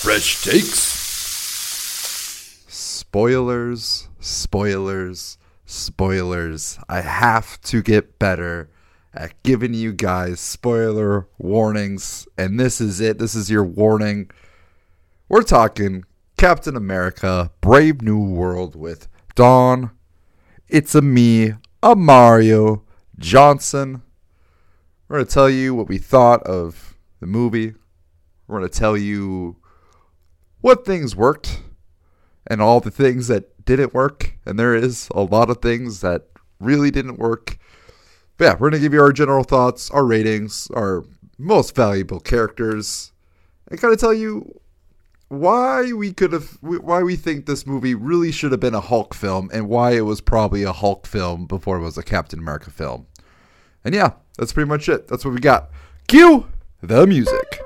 Fresh takes. Spoilers, spoilers, spoilers. I have to get better at giving you guys spoiler warnings, and this is it. This is your warning. We're talking Captain America, Brave New World with Dawn. It's me, Mario Johnson. We're going to tell you what we thought of the movie. We're going to tell you what things worked and all the things that didn't work. And there is a lot of things that really didn't work. But yeah, we're going to give you our general thoughts, our ratings, our most valuable characters, and kind of tell you why we think this movie really should have been a Hulk film and why it was probably a Hulk film before it was a Captain America film. And yeah, that's pretty much it. That's what we got. Cue the music.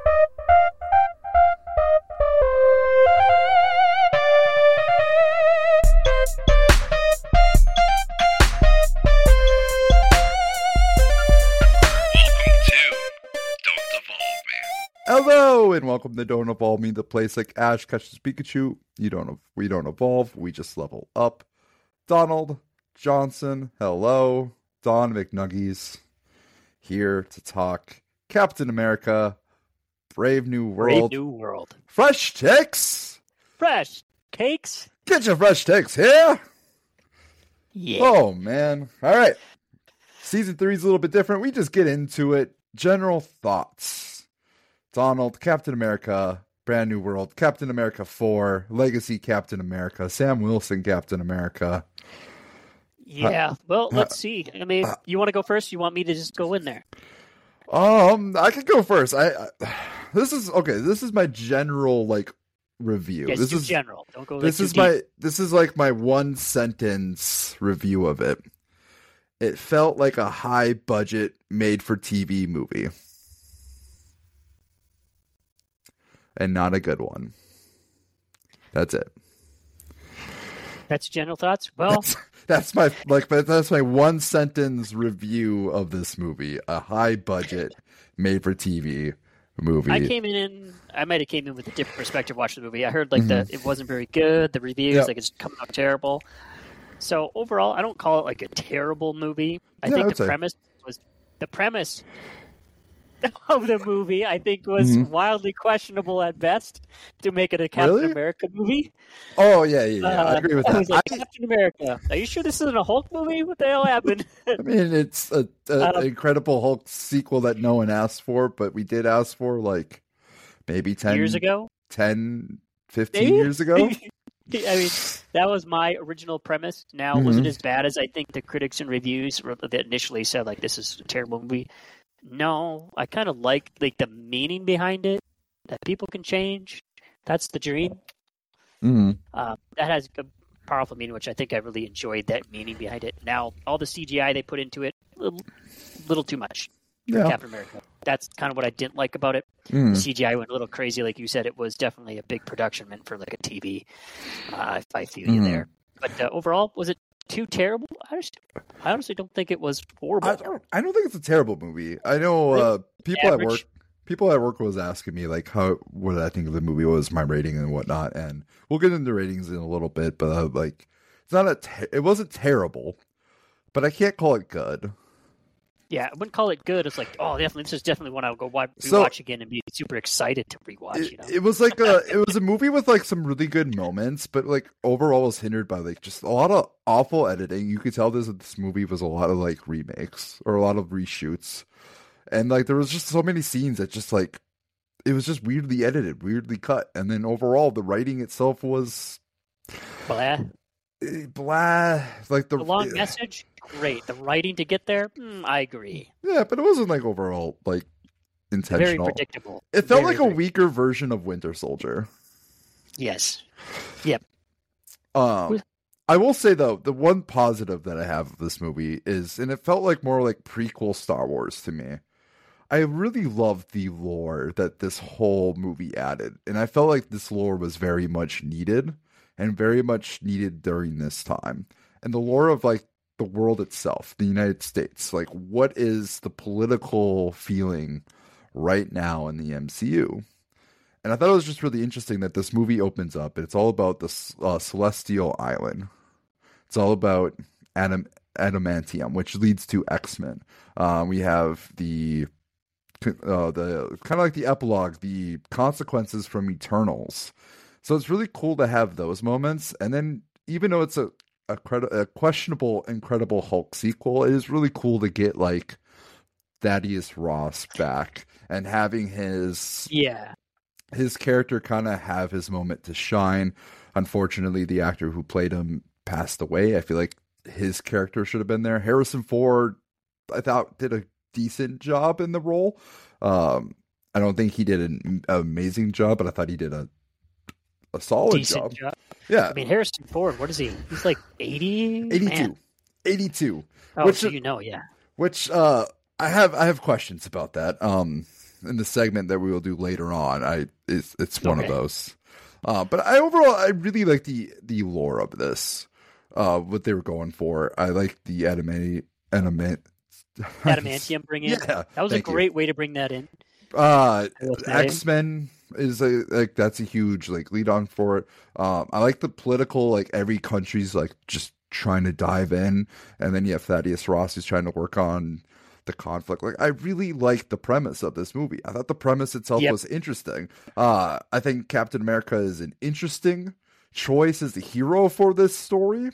Hello and welcome to Don't Evolve Me, the place like Ash catches Pikachu. We don't evolve, we just level up. Donald Johnson, hello. Don McNuggies here to talk Captain America, Brave New World. Brave New World. Fresh takes. Fresh cakes. Get your fresh takes here. Yeah. Oh man. All right. Season 3 is a little bit different. We just get into it. General thoughts. Donald, Captain America, Brand New World, Captain America 4, Legacy Captain America, Sam Wilson Captain America. Yeah, well, let's see. I mean, you want to go first? You want me to just go in there? I could go first. This is my general review. Yes, This is general. Don't go. This is my one sentence review of it. It felt like a high budget made for TV movie. And not a good one. That's it. That's general thoughts. Well, that's my one sentence review of this movie. A high budget made for TV movie. I might have came in with a different perspective watching the movie. I heard it wasn't very good. The reviews it's coming out terrible. So overall, I don't call it like a terrible movie. I think the premise of the movie, I think, was wildly questionable at best to make it a Captain America movie. Oh, yeah. I agree with that. I was like, Captain America, are you sure this isn't a Hulk movie? What the hell happened? I mean, it's an Incredible Hulk sequel that no one asked for, but we did ask for, maybe 10 years ago? 10, 15 years ago? I mean, that was my original premise. Now, was it as bad as I think the critics and reviews that initially said, this is a terrible movie? No, I kind of like the meaning behind it, that people can change. That's the dream. That has a powerful meaning, which I think I really enjoyed that meaning behind it. Now, all the CGI they put into it, a little too much for Captain America. That's kind of what I didn't like about it. The CGI went a little crazy, like you said. It was definitely a big production meant for a TV. I feel you there. But overall, was it too terrible? I honestly don't think it was horrible. I don't think it's a terrible movie. I know people at work was asking me what I think of the movie was, my rating and whatnot, and we'll get into ratings in a little bit. But it wasn't terrible, but I can't call it good. Yeah, I wouldn't call it good. It's this is definitely one I'll go rewatch again and be super excited to rewatch. It was it was a movie with some really good moments, but overall was hindered by just a lot of awful editing. You could tell this movie was a lot of remakes or a lot of reshoots, and there was just so many scenes that it was just weirdly edited, weirdly cut, and then overall the writing itself was blah. The long message, great. The writing to get there, I agree. Yeah, but it wasn't overall intentional. Very predictable. It felt like a weaker version of Winter Soldier. Yes. Yep. I will say though, the one positive that I have of this movie is, and it felt more prequel Star Wars to me. I really loved the lore that this whole movie added, and I felt like this lore was very much needed. And very much needed during this time. And the lore of the world itself, the United States, what is the political feeling right now in the MCU? And I thought it was just really interesting that this movie opens up. It's all about the Celestial Island. It's all about adamantium, which leads to X-Men. We have the kind of like the epilogue, the consequences from Eternals. So it's really cool to have those moments. And then even though it's a questionable Incredible Hulk sequel, it is really cool to get like Thaddeus Ross back and having his character kind of have his moment to shine. Unfortunately, the actor who played him passed away. I feel like his character should have been there. Harrison Ford, I thought, did a decent job in the role. I don't think he did an amazing job, but I thought he did a solid job. Yeah. I mean, Harrison Ford, what is he? He's like 80? 82. Man. 82. Oh, which, so yeah. Which I have questions about that. In the segment that we will do later on, it's one of those. But I really like the lore of this. What they were going for. I like the adamantium bring in. Yeah, that was a great way to bring that in. X-Men is that's a huge like lead on for it. I like the political, like every country's like just trying to dive in, and then you have Thaddeus Ross who's trying to work on the conflict. Like I really like the premise of this movie. I thought the premise itself was interesting. I think Captain America is an interesting choice as the hero for this story.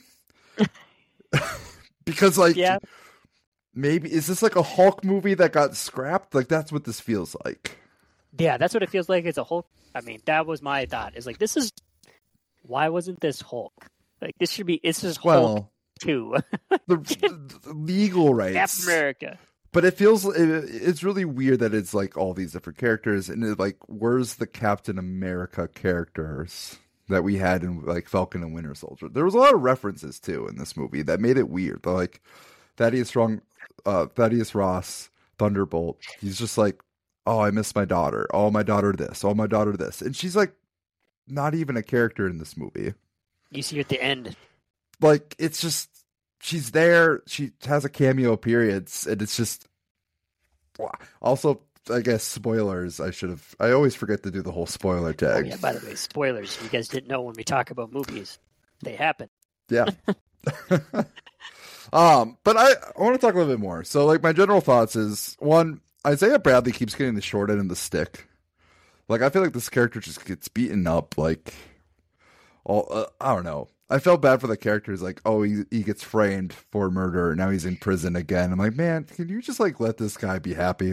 Because like maybe is this like a Hulk movie that got scrapped? Like that's what this feels like. Yeah, that's what it feels like. It's a Hulk. I mean, that was my thought. Is like why wasn't this Hulk? Like this is Hulk 2. the legal rights. Captain America. But it's really weird that it's like all these different characters, and it, like where's the Captain America characters that we had in like Falcon and Winter Soldier? There was a lot of references too in this movie that made it weird. Like Thaddeus Ross, Thunderbolt. He's just like, oh, I miss my daughter. Oh, my daughter this. Oh, my daughter this. And she's like not even a character in this movie. You see her at the end. Like it's just she's there. She has a cameo periods, and it's just also. I guess spoilers. I always forget to do the whole spoiler tag. Oh, yeah, by the way, spoilers. You guys didn't know when we talk about movies, they happen. Yeah. But I want to talk a little bit more. So, like, my general thoughts is one: Isaiah Bradley keeps getting the short end of the stick. Like, I feel like this character just gets beaten up. Like, I don't know. I felt bad for the character. He's like, oh, he gets framed for murder. Now he's in prison again. I'm like, man, can you just like let this guy be happy?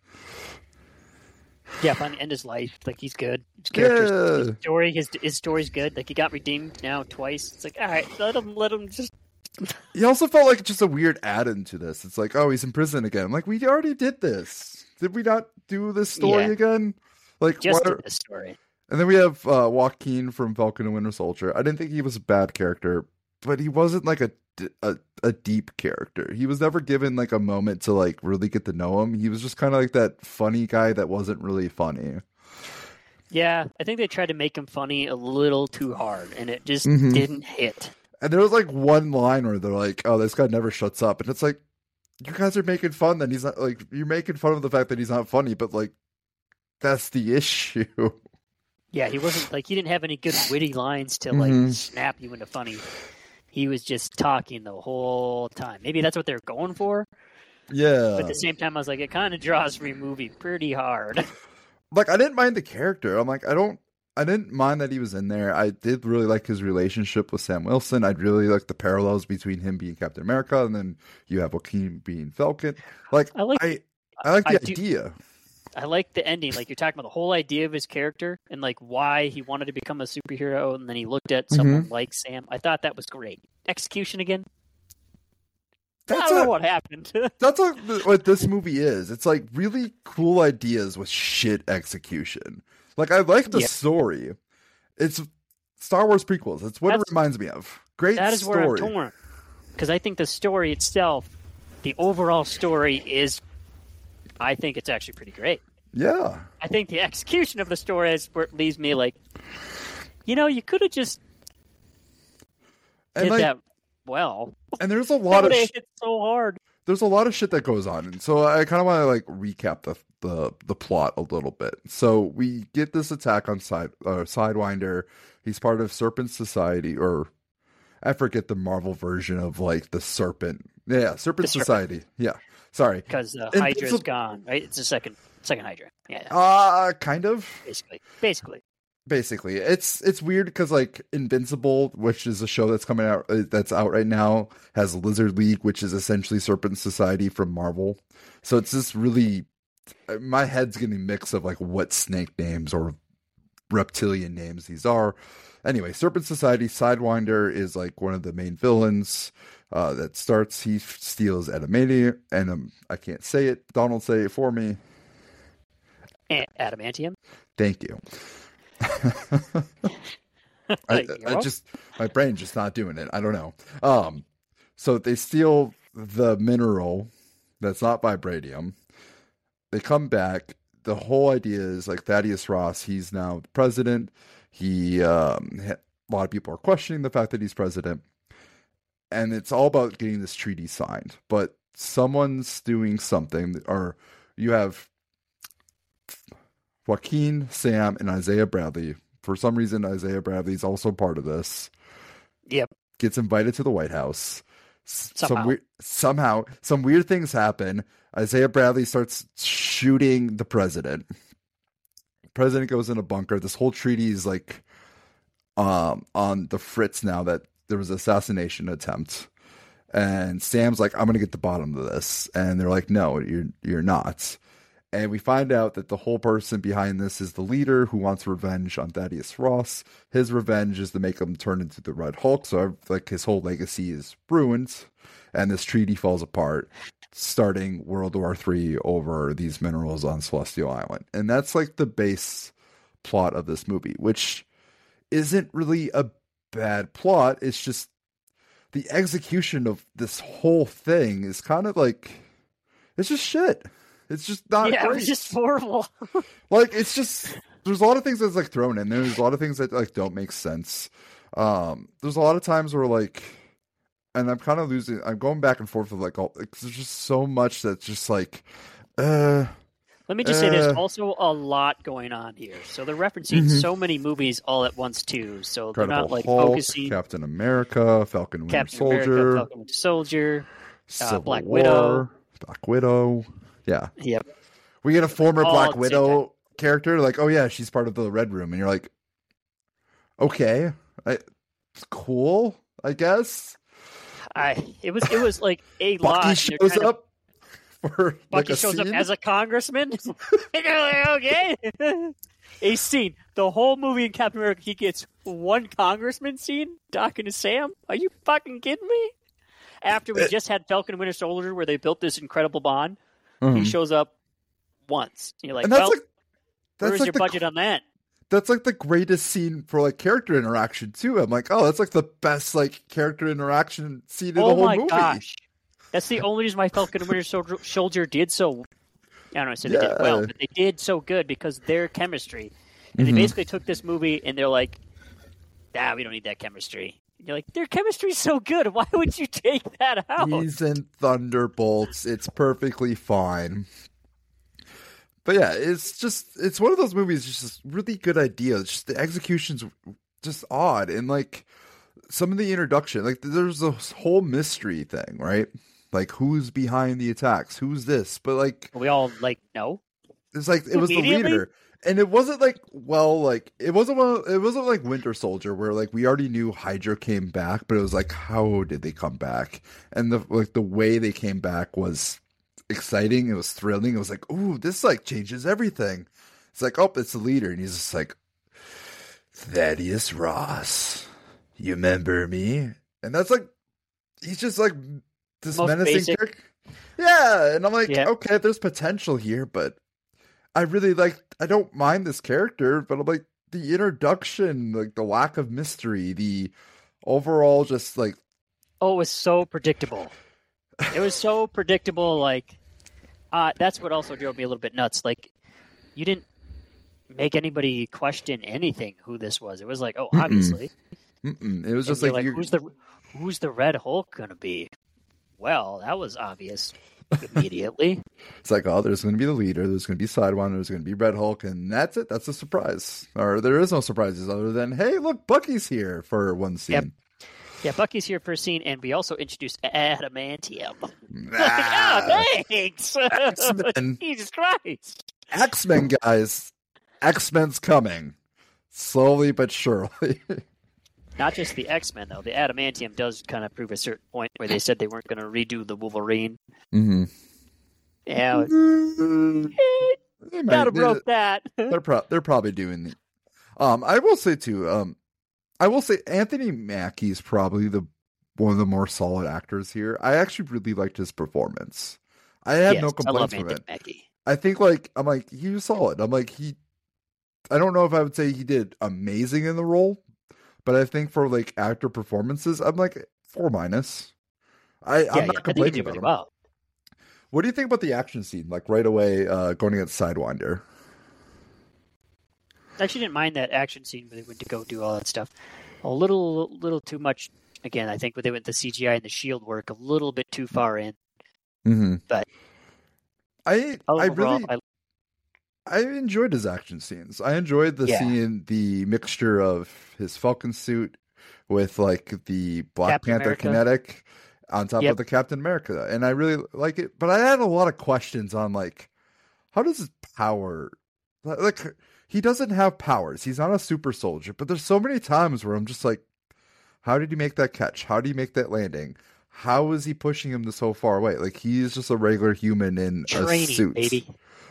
Yeah, finally end his life. Like he's good. His story's good. Like he got redeemed now twice. It's like, all right, let him just. He also felt like just a weird add-in to this. It's like, oh, he's in prison again. I'm like, we already did this. Did we not do this story again? Like, just did this story. And then we have Joaquin from Falcon and Winter Soldier. I didn't think he was a bad character, but he wasn't like a deep character. He was never given like a moment to like really get to know him. He was just kind of like that funny guy that wasn't really funny. Yeah, I think they tried to make him funny a little too hard, and it just didn't hit. And there was like one line where they're like, "Oh, this guy never shuts up," and it's like, you guys are making fun that he's not like you're making fun of the fact that he's not funny, but like that's the issue. Yeah, he wasn't like he didn't have any good witty lines to like snap you into funny. He was just talking the whole time. Maybe that's what they're going for. Yeah. But at the same time, I was like, it kind of draws from your movie pretty hard. Like, I didn't mind the character. I'm like, I didn't mind that he was in there. I did really like his relationship with Sam Wilson. I really like the parallels between him being Captain America and then you have Joaquin being Falcon. Like, I like the idea. I like the ending. Like you're talking about the whole idea of his character and like why he wanted to become a superhero, and then he looked at someone like Sam. I thought that was great. Execution again. I don't know what happened. That's what this movie is. It's like really cool ideas with shit execution. Like I like the story. It's Star Wars prequels. That's what it reminds me of. Great story. That is where I'm torn. Because I think the story itself, the overall story is, I think it's actually pretty great. Yeah. I think the execution of the story is where it leaves me like, you could have just did that well. And there's a lot of it's so hard. there's a lot of shit that goes on, and so I kind of want to like recap the plot a little bit. So we get this attack on Sidewinder. He's part of Serpent Society, or I forget the Marvel version of like the Serpent. Yeah, Serpent Society. Yeah, sorry, because Hydra's gone. Right, it's the second Hydra. Yeah. Kind of. Basically, it's weird because like Invincible, which is a show that's coming out that's out right now, has Lizard League, which is essentially Serpent Society from Marvel. So it's just really, my head's getting mixed of like what snake names or reptilian names these are. Anyway, Serpent Society, Sidewinder is like one of the main villains that starts. He steals adamantium, and I can't say it. Donald, say it for me. Adamantium. Thank you. I just, my brain's just not doing it. I don't know. So they steal the mineral that's not vibranium. They come back. The whole idea is like Thaddeus Ross, he's now the president. A lot of people are questioning the fact that he's president. And it's all about getting this treaty signed. But someone's doing something, or you have Joaquin, Sam, and Isaiah Bradley. For some reason, Isaiah Bradley's also part of this. Yep. Gets invited to the White House. Somehow. Some weird things happen. Isaiah Bradley starts shooting the president. The president goes in a bunker. This whole treaty is like on the fritz now that there was an assassination attempt. And Sam's like, I'm going to get the bottom of this. And they're like, no, you're not. And we find out that the whole person behind this is the leader who wants revenge on Thaddeus Ross. His revenge is to make him turn into the Red Hulk. So like his whole legacy is ruined. And this treaty falls apart, starting World War III over these minerals on Celestial Island. And that's like the base plot of this movie, which isn't really a bad plot. It's just the execution of this whole thing is kind of like, it's just shit. It's just not great. It was just horrible. Like, it's just, there's a lot of things that's like thrown in there. There's a lot of things that like don't make sense. There's a lot of times where like, and I'm kind of I'm going back and forth with like, there's just so much that's just like, let me just say there's also a lot going on here. So they're referencing so many movies all at once too. So they're not like Hulk, focusing. Captain America, Falcon Winter Soldier, Black Widow. Yeah. Yep. We get a former Black Widow character, like, oh yeah, she's part of the Red Room, and you're like, okay, cool, I guess. It was like a Bucky lot. Shows up for Bucky like shows scene. up as a congressman. Okay. A scene. The whole movie in Captain America, he gets one congressman scene talking to Sam. Are you fucking kidding me? After we just had Falcon and Winter Soldier, where they built this incredible bond, he shows up once. And you're like, well, where's your budget on that? That's like the greatest scene for like character interaction too. I'm like, oh, that's like the best like character interaction scene in the whole movie. Oh my gosh, that's the only reason why Falcon and Winter Soldier did so. I don't know, so they did well, but they did so good because their chemistry. And they basically took this movie and they're like, we don't need that chemistry. And you're like, their chemistry's so good. Why would you take that out? He's in Thunderbolts. It's perfectly fine. But yeah, it's one of those movies, just really good idea. It's just the execution's just odd. And like some of the introduction, like there's this whole mystery thing, right? Like who's behind the attacks? Who's this? But like we all like know. It's like it was the leader. And it wasn't like it wasn't like Winter Soldier where like we already knew Hydra came back, but it was like how did they come back? And the way they came back was exciting. It was thrilling. It was like, ooh, this like changes everything. It's like, oh, it's the leader, and he's just like, Thaddeus Ross, you remember me? And that's like, he's just like this menacing character. Yeah, and I'm like, okay, there's potential here, but I really I don't mind this character, but I'm like, the introduction, like the lack of mystery, the overall just like, oh, it was so predictable. It was so predictable. Like, that's what also drove me a little bit nuts. Like, you didn't make anybody question anything who this was. It was like, oh, obviously. It was just like who's the Red Hulk gonna be? well. That was obvious immediately. It's like, oh, there's going to be the leader, there's going to be Sidewinder, there's going to be Red Hulk, and that's it. That's a surprise. Or there is no surprises other than, hey, look, Bucky's here for one scene. Yep. Yeah, Bucky's here for a scene, and we also introduced Adamantium. Thanks! X-Men. Jesus Christ! X-Men, guys. X-Men's coming. Slowly but surely. Not just the X-Men, though. The Adamantium does kind of prove a certain point where they said they weren't going to redo the Wolverine. Mm-hmm. Yeah. Gotta broke that. They're probably doing the... I will say, too, Anthony Mackie's probably one of the more solid actors here. I actually really liked his performance. I have no complaints with it. Mackie. I think, I'm like, he was solid. I don't know if I would say he did amazing in the role, but I think for, actor performances, I'm like, 4-. I'm not complaining about him. Well. What do you think about the action scene, right away, going against Sidewinder? I actually didn't mind that action scene where they went to go do all that stuff. A little too much. Again, I think when they went the CGI and the shield work a little bit too far in. Mm-hmm. But I enjoyed his action scenes. I enjoyed the mixture of his Falcon suit with the Black Captain Panther America. kinetic on top of the Captain America, and I really like it. But I had a lot of questions on how does his power he doesn't have powers. He's not a super soldier, but there's so many times where I'm just like, how did he make that catch? How did he make that landing? How is he pushing him so far away? He's just a regular human in a suit. Baby.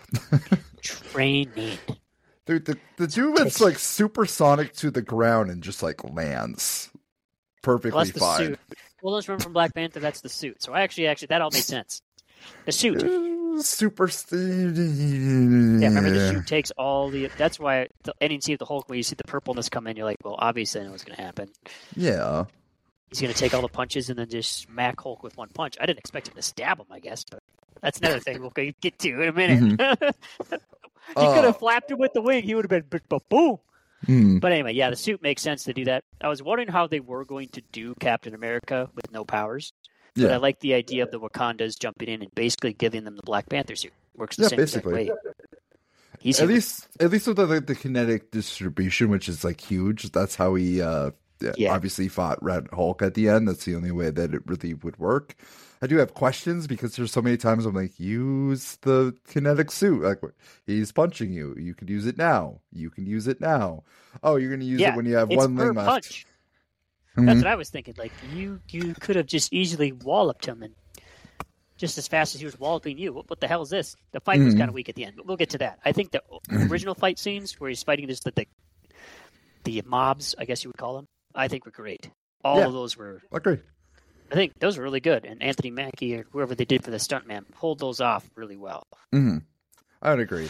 Training. Dude, the dude went supersonic to the ground and just lands perfectly fine. Suit. Well, let's remember from Black Panther, that's the suit. So actually, that all made sense. The suit. Super. Yeah, remember the suit takes all the. That's why the ending scene of the Hulk, where you see the purpleness come in, you're like, well, obviously, I know what's going to happen. Yeah. He's going to take all the punches and then just smack Hulk with one punch. I didn't expect him to stab him, I guess, but that's another thing we'll get to in a minute. Mm-hmm. He could have flapped him with the wing. He would have been boom. Mm. But anyway, yeah, the suit makes sense to do that. I was wondering how they were going to do Captain America with no powers. But I like the idea of the Wakandas jumping in and basically giving them the Black Panther suit. Works the same basically. way. He's at least with the kinetic distribution, which is huge. That's how he obviously fought Red Hulk at the end. That's the only way that it really would work. I do have questions because there's so many times I'm like, use the kinetic suit. He's punching you. You can use it now. You can use it now. Oh, you're going to use it when you have one ring left. Punch. Mm-hmm. That's what I was thinking. You could have just easily walloped him, and just as fast as he was walloping you. What the hell is this? The fight was kind of weak at the end, but we'll get to that. I think the original fight scenes where he's fighting the mobs, I guess you would call them, I think were great. All of those were. Agree. I think those were really good, and Anthony Mackie or whoever they did for the stuntman pulled those off really well. Mm-hmm. I would agree.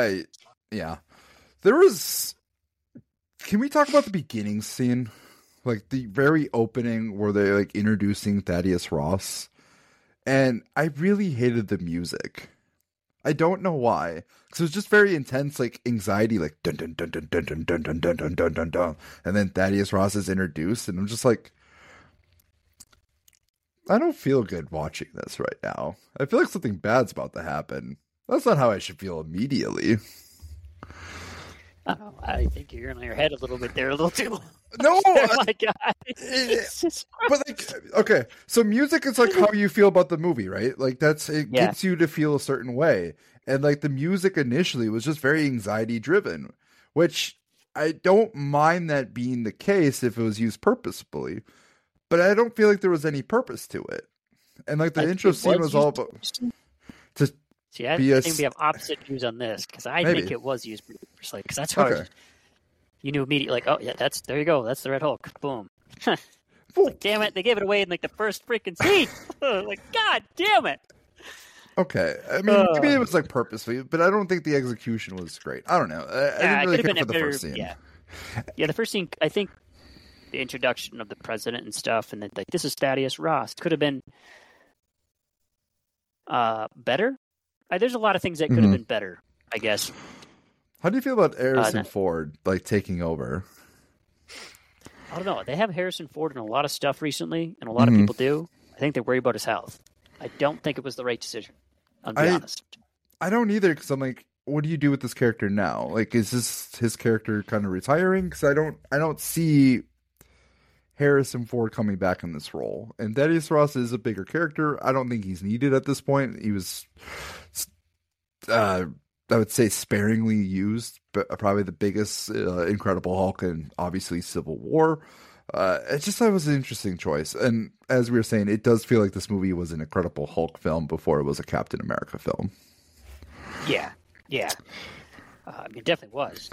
There was. Can we talk about the beginning scene? The very opening where they're introducing Thaddeus Ross. And I really hated the music. I don't know why. Because it was just very intense, anxiety, dun dun dun dun dun dun dun dun dun dun dun dun dun. And then Thaddeus Ross is introduced, and I'm just I don't feel good watching this right now. I feel like something bad's about to happen. That's not how I should feel immediately. I think you're in your head a little bit there, a little too. No, oh my God. But okay, so music is how you feel about the movie, right? Gets you to feel a certain way, and the music initially was just very anxiety driven, which I don't mind that being the case if it was used purposefully, but I don't feel like there was any purpose to it, and the intro scene was all about. See, I think we have opposite views on this because I think it was used purposely because that's how you knew immediately. Oh yeah, there you go. That's the Red Hulk. Boom. Damn it! They gave it away in the first freaking scene. God damn it. Okay, I mean maybe it was purposely, but I don't think the execution was great. I don't know. I didn't really care for the first scene. Yeah, the first scene. I think the introduction of the president and stuff, and then this is Thaddeus Ross could have been better. There's a lot of things that could have been better, I guess. How do you feel about Harrison Ford taking over? I don't know. They have Harrison Ford in a lot of stuff recently, and a lot of people do. I think they're worried about his health. I don't think it was the right decision. I'll be honest. I don't either, because I'm like, what do you do with this character now? Like, is this his character kind of retiring? Because I don't see Harrison Ford coming back in this role. And Thaddeus Ross is a bigger character. I don't think he's needed at this point. He was, I would say, sparingly used, but probably the biggest Incredible Hulk and obviously Civil War. I just thought it was an interesting choice. And as we were saying, it does feel like this movie was an Incredible Hulk film before it was a Captain America film. Yeah. It definitely was.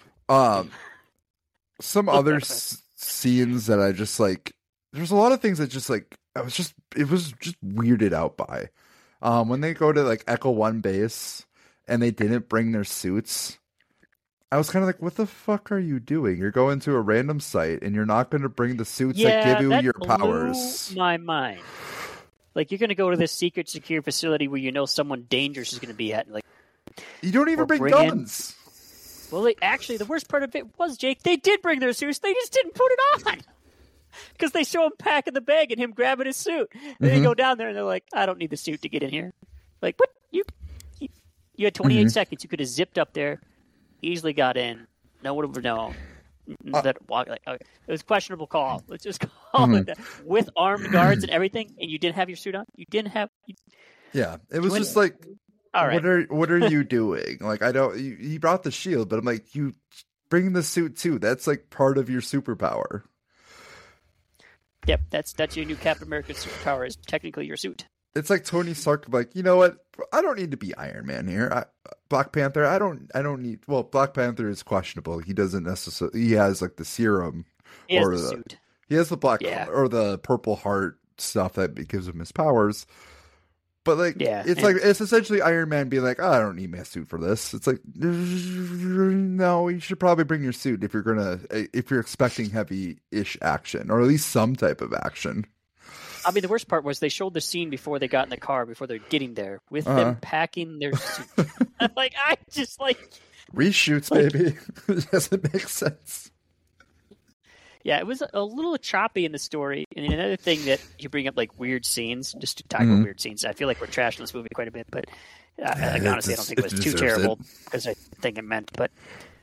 Some other scenes that I just like, there's a lot of things that just like, it was just weirded out by. When they go to like Echo One base and they didn't bring their suits, I was kind of like, what the fuck are you doing? You're going to a random site and you're not going to bring the suits that give you your powers. Blew my mind. Like, you're going to go to this secret secure facility where you know someone dangerous is going to be at. Like, you don't even bring guns. Well, the worst part of it was, Jake, they did bring their suits. They just didn't put it on. Because they show him packing the bag and him grabbing his suit. And they go down there and they're like, I don't need the suit to get in here. Like, what? You had 28 seconds. You could have zipped up there, easily got in. No one would know. It was a questionable call. Let's just call it that. With armed guards and everything, and you didn't have your suit on? You didn't have... Yeah, it was just like... All right. What are you doing? Like, I don't. He brought the shield, but I'm like, you bring the suit too. That's like part of your superpower. Yep, that's your new Captain America superpower. Is technically your suit. It's like Tony Stark, like, you know what? I don't need to be Iron Man here. Black Panther. I don't need. Well, Black Panther is questionable. He doesn't necessarily. He has like the serum or the suit. He has the black or the Purple Heart stuff that gives him his powers. But like, it's essentially Iron Man being like, oh, I don't need my suit for this. It's like, no, you should probably bring your suit if you're expecting heavy-ish action, or at least some type of action. I mean, the worst part was they showed the scene before they got in the car, before they're getting there, with them packing their suit. Like, I just like reshoots, baby. It doesn't make sense. Yeah, it was a little choppy in the story. And another thing that you bring up, like weird scenes, just to talk about weird scenes. I feel like we're trashing this movie quite a bit, but honestly, I don't think it was too terrible because I think it meant. But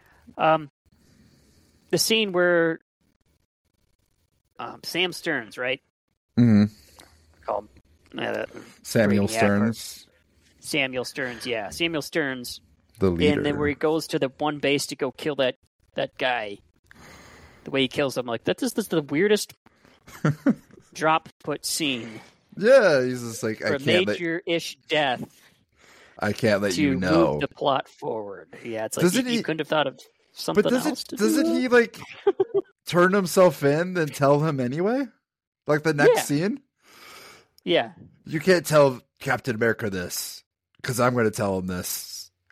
the scene where Sam Stearns, right? Mm-hmm. Called Samuel Stearns. Samuel Stearns, yeah, Samuel Stearns, the leader. And then where he goes to the one base to go kill that guy. The way he kills him, like, this is the weirdest drop put scene. Yeah, he's just like, I can't major-ish death. I can't let you know. To move the plot forward. Yeah, it's like you couldn't have thought of something else to do. Doesn't he, like, turn himself in and tell him anyway? Like the next scene? Yeah. You can't tell Captain America this, because I'm going to tell him this.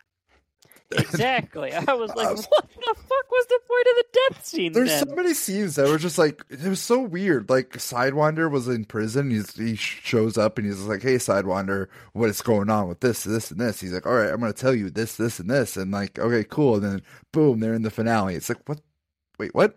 Exactly. I was like, what the fuck was the point of the death scene? There's so many scenes that were just like, it was so weird. Like, Sidewinder was in prison. He shows up and he's like, hey, Sidewinder, what is going on with this, and this? He's like, all right, I'm going to tell you this, and this. And like, okay, cool. And then boom, they're in the finale. It's like, what? Wait, what?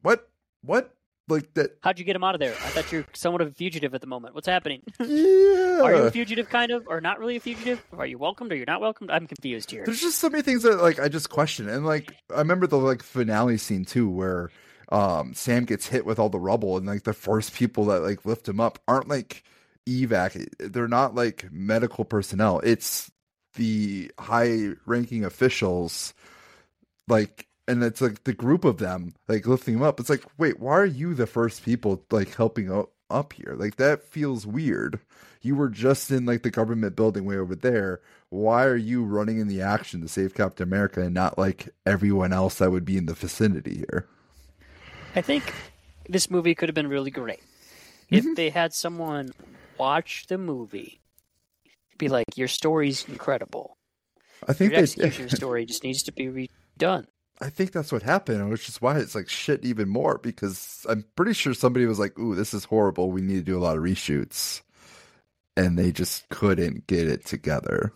Like that. How'd you get him out of there? I thought you're somewhat of a fugitive at the moment. What's happening? Yeah. Are you a fugitive, kind of, or not really a fugitive? Are you welcomed, or you're not welcomed? I'm confused here. There's just so many things that like I just question, and like I remember the like finale scene too, where Sam gets hit with all the rubble, and like the first people that like lift him up aren't like evac. They're not like medical personnel. It's the high-ranking officials, like. And it's like the group of them like lifting him up. It's like, wait, why are you the first people like helping up here? Like that feels weird. You were just in like the government building way over there. Why are you running in the action to save Captain America and not like everyone else that would be in the vicinity here? I think this movie could have been really great if they had someone watch the movie, be like, your story's incredible. I think your execution story just needs to be redone. I think that's what happened, which is why it's like shit even more, because I'm pretty sure somebody was like, ooh, this is horrible. We need to do a lot of reshoots. And they just couldn't get it together.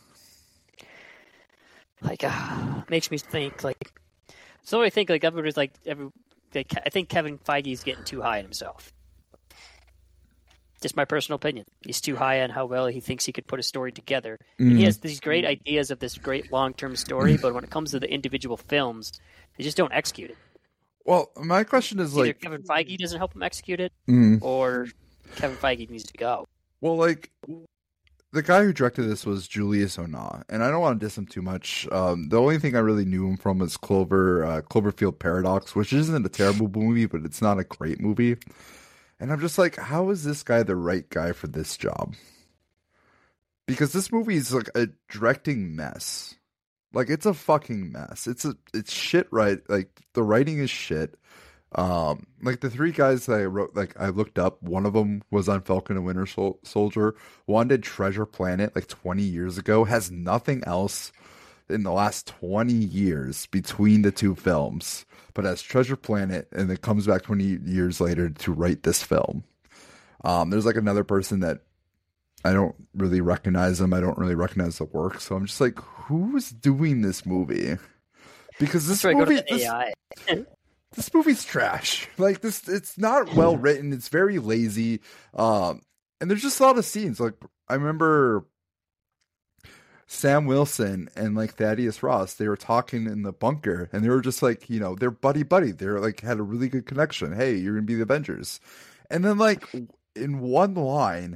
Like, makes me think, like, so I think, like, everybody's like, I think Kevin Feige's getting too high on himself. Just my personal opinion. He's too high on how well he thinks he could put a story together. And he has these great ideas of this great long-term story, but when it comes to the individual films, they just don't execute it. Well, my question is Either like Kevin Feige doesn't help him execute it, or Kevin Feige needs to go. Well, like, the guy who directed this was Julius Onah, and I don't want to diss him too much. The only thing I really knew him from is Cloverfield Paradox, which isn't a terrible movie, but it's not a great movie. And I'm just like, how is this guy the right guy for this job? Because this movie is like a directing mess. Like, it's a fucking mess. It's shit, right? Like, the writing is shit. Like the three guys that I wrote, like I looked up, one of them was on Falcon and Winter Soldier. One did Treasure Planet like 20 years ago, has nothing else in the last 20 years between the two films, but has Treasure Planet, and it comes back 20 years later to write this film. There's like another person that I don't really recognize them. I don't really recognize the work. So I'm just like, who's doing this movie? Because this movie, this movie's trash. Like this, it's not well written. It's very lazy. And there's just a lot of scenes. Like I remember Sam Wilson and like Thaddeus Ross, they were talking in the bunker and they were just like, you know, they're buddy. They're like had a really good connection. Hey, you're going to be the Avengers. And then like in one line,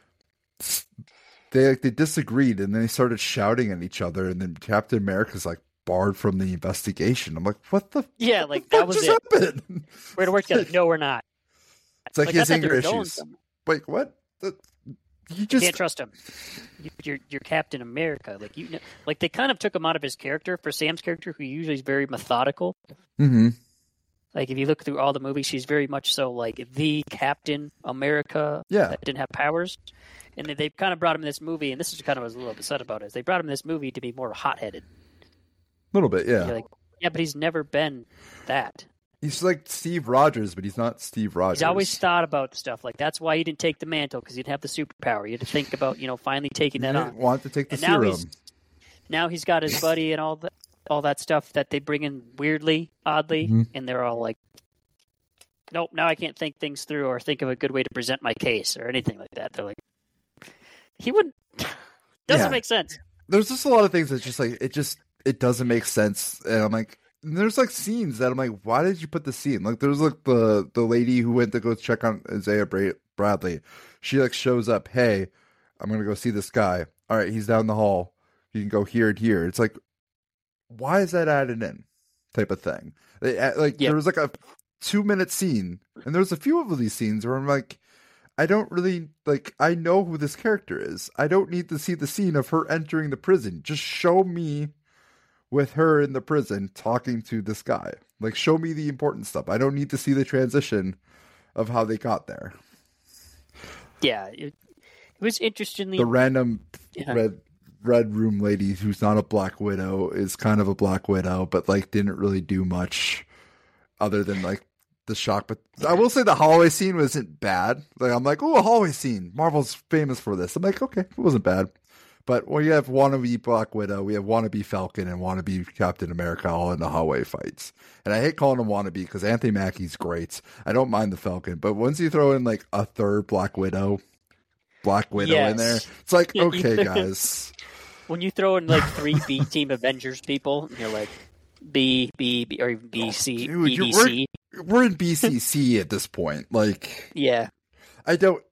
they disagreed and then they started shouting at each other. And then Captain America's like, barred from the investigation. I'm like, what the? Yeah, like that was it. Happened? We're gonna work together. No, we're not. It's like he has anger issues. Wait, what? You just can't trust him. You're Captain America. Like you know, like they kind of took him out of his character for Sam's character, who usually is very methodical. Mm-hmm. Like if you look through all the movies, she's very much so like the Captain America. Yeah, that didn't have powers. And they kind of brought him in this movie, and this is kind of what I was a little upset about. Is they brought him in this movie to be more hot-headed. A little bit, yeah. Like, yeah, but he's never been that. He's like Steve Rogers, but he's not Steve Rogers. He's always thought about stuff. Like, that's why he didn't take the mantle, because he didn't have the superpower. He had to think about, you know, finally taking that on. Want to take the serum. Now he's got his buddy and all that stuff that they bring in weirdly, oddly, and they're all like, nope, now I can't think things through or think of a good way to present my case or anything like that. They're like, he wouldn't. Doesn't make sense. There's just a lot of things that just like, it doesn't make sense. And I'm like, there's like scenes that I'm like, why did you put the scene? Like there's like the lady who went to go check on Isaiah Bradley. She like shows up, hey, I'm going to go see this guy. All right, he's down the hall. You can go here and here. It's like, why is that added in? Type of thing. There was like a 2-minute scene, and there's a few of these scenes where I'm like, I don't really, like, I know who this character is. I don't need to see the scene of her entering the prison. Just show me with her in the prison talking to this guy. Like, show me the important stuff. I don't need to see the transition of how they got there. Yeah, it was interestingly... The random red room lady who's not a Black Widow is kind of a Black Widow, but, like, didn't really do much other than, like, the shock. But I will say the hallway scene wasn't bad. Like, I'm like, oh, a hallway scene. Marvel's famous for this. I'm like, okay, it wasn't bad. But when you have wannabe Black Widow, we have wannabe Falcon and wannabe Captain America all in the hallway fights. And I hate calling them wannabe because Anthony Mackie's great. I don't mind the Falcon. But once you throw in like a third Black Widow in there, it's like, okay, guys. When you throw in like 3 B Team Avengers people, you're like B, or even BC, BBC. We're in BCC at this point. Like, yeah. I don't,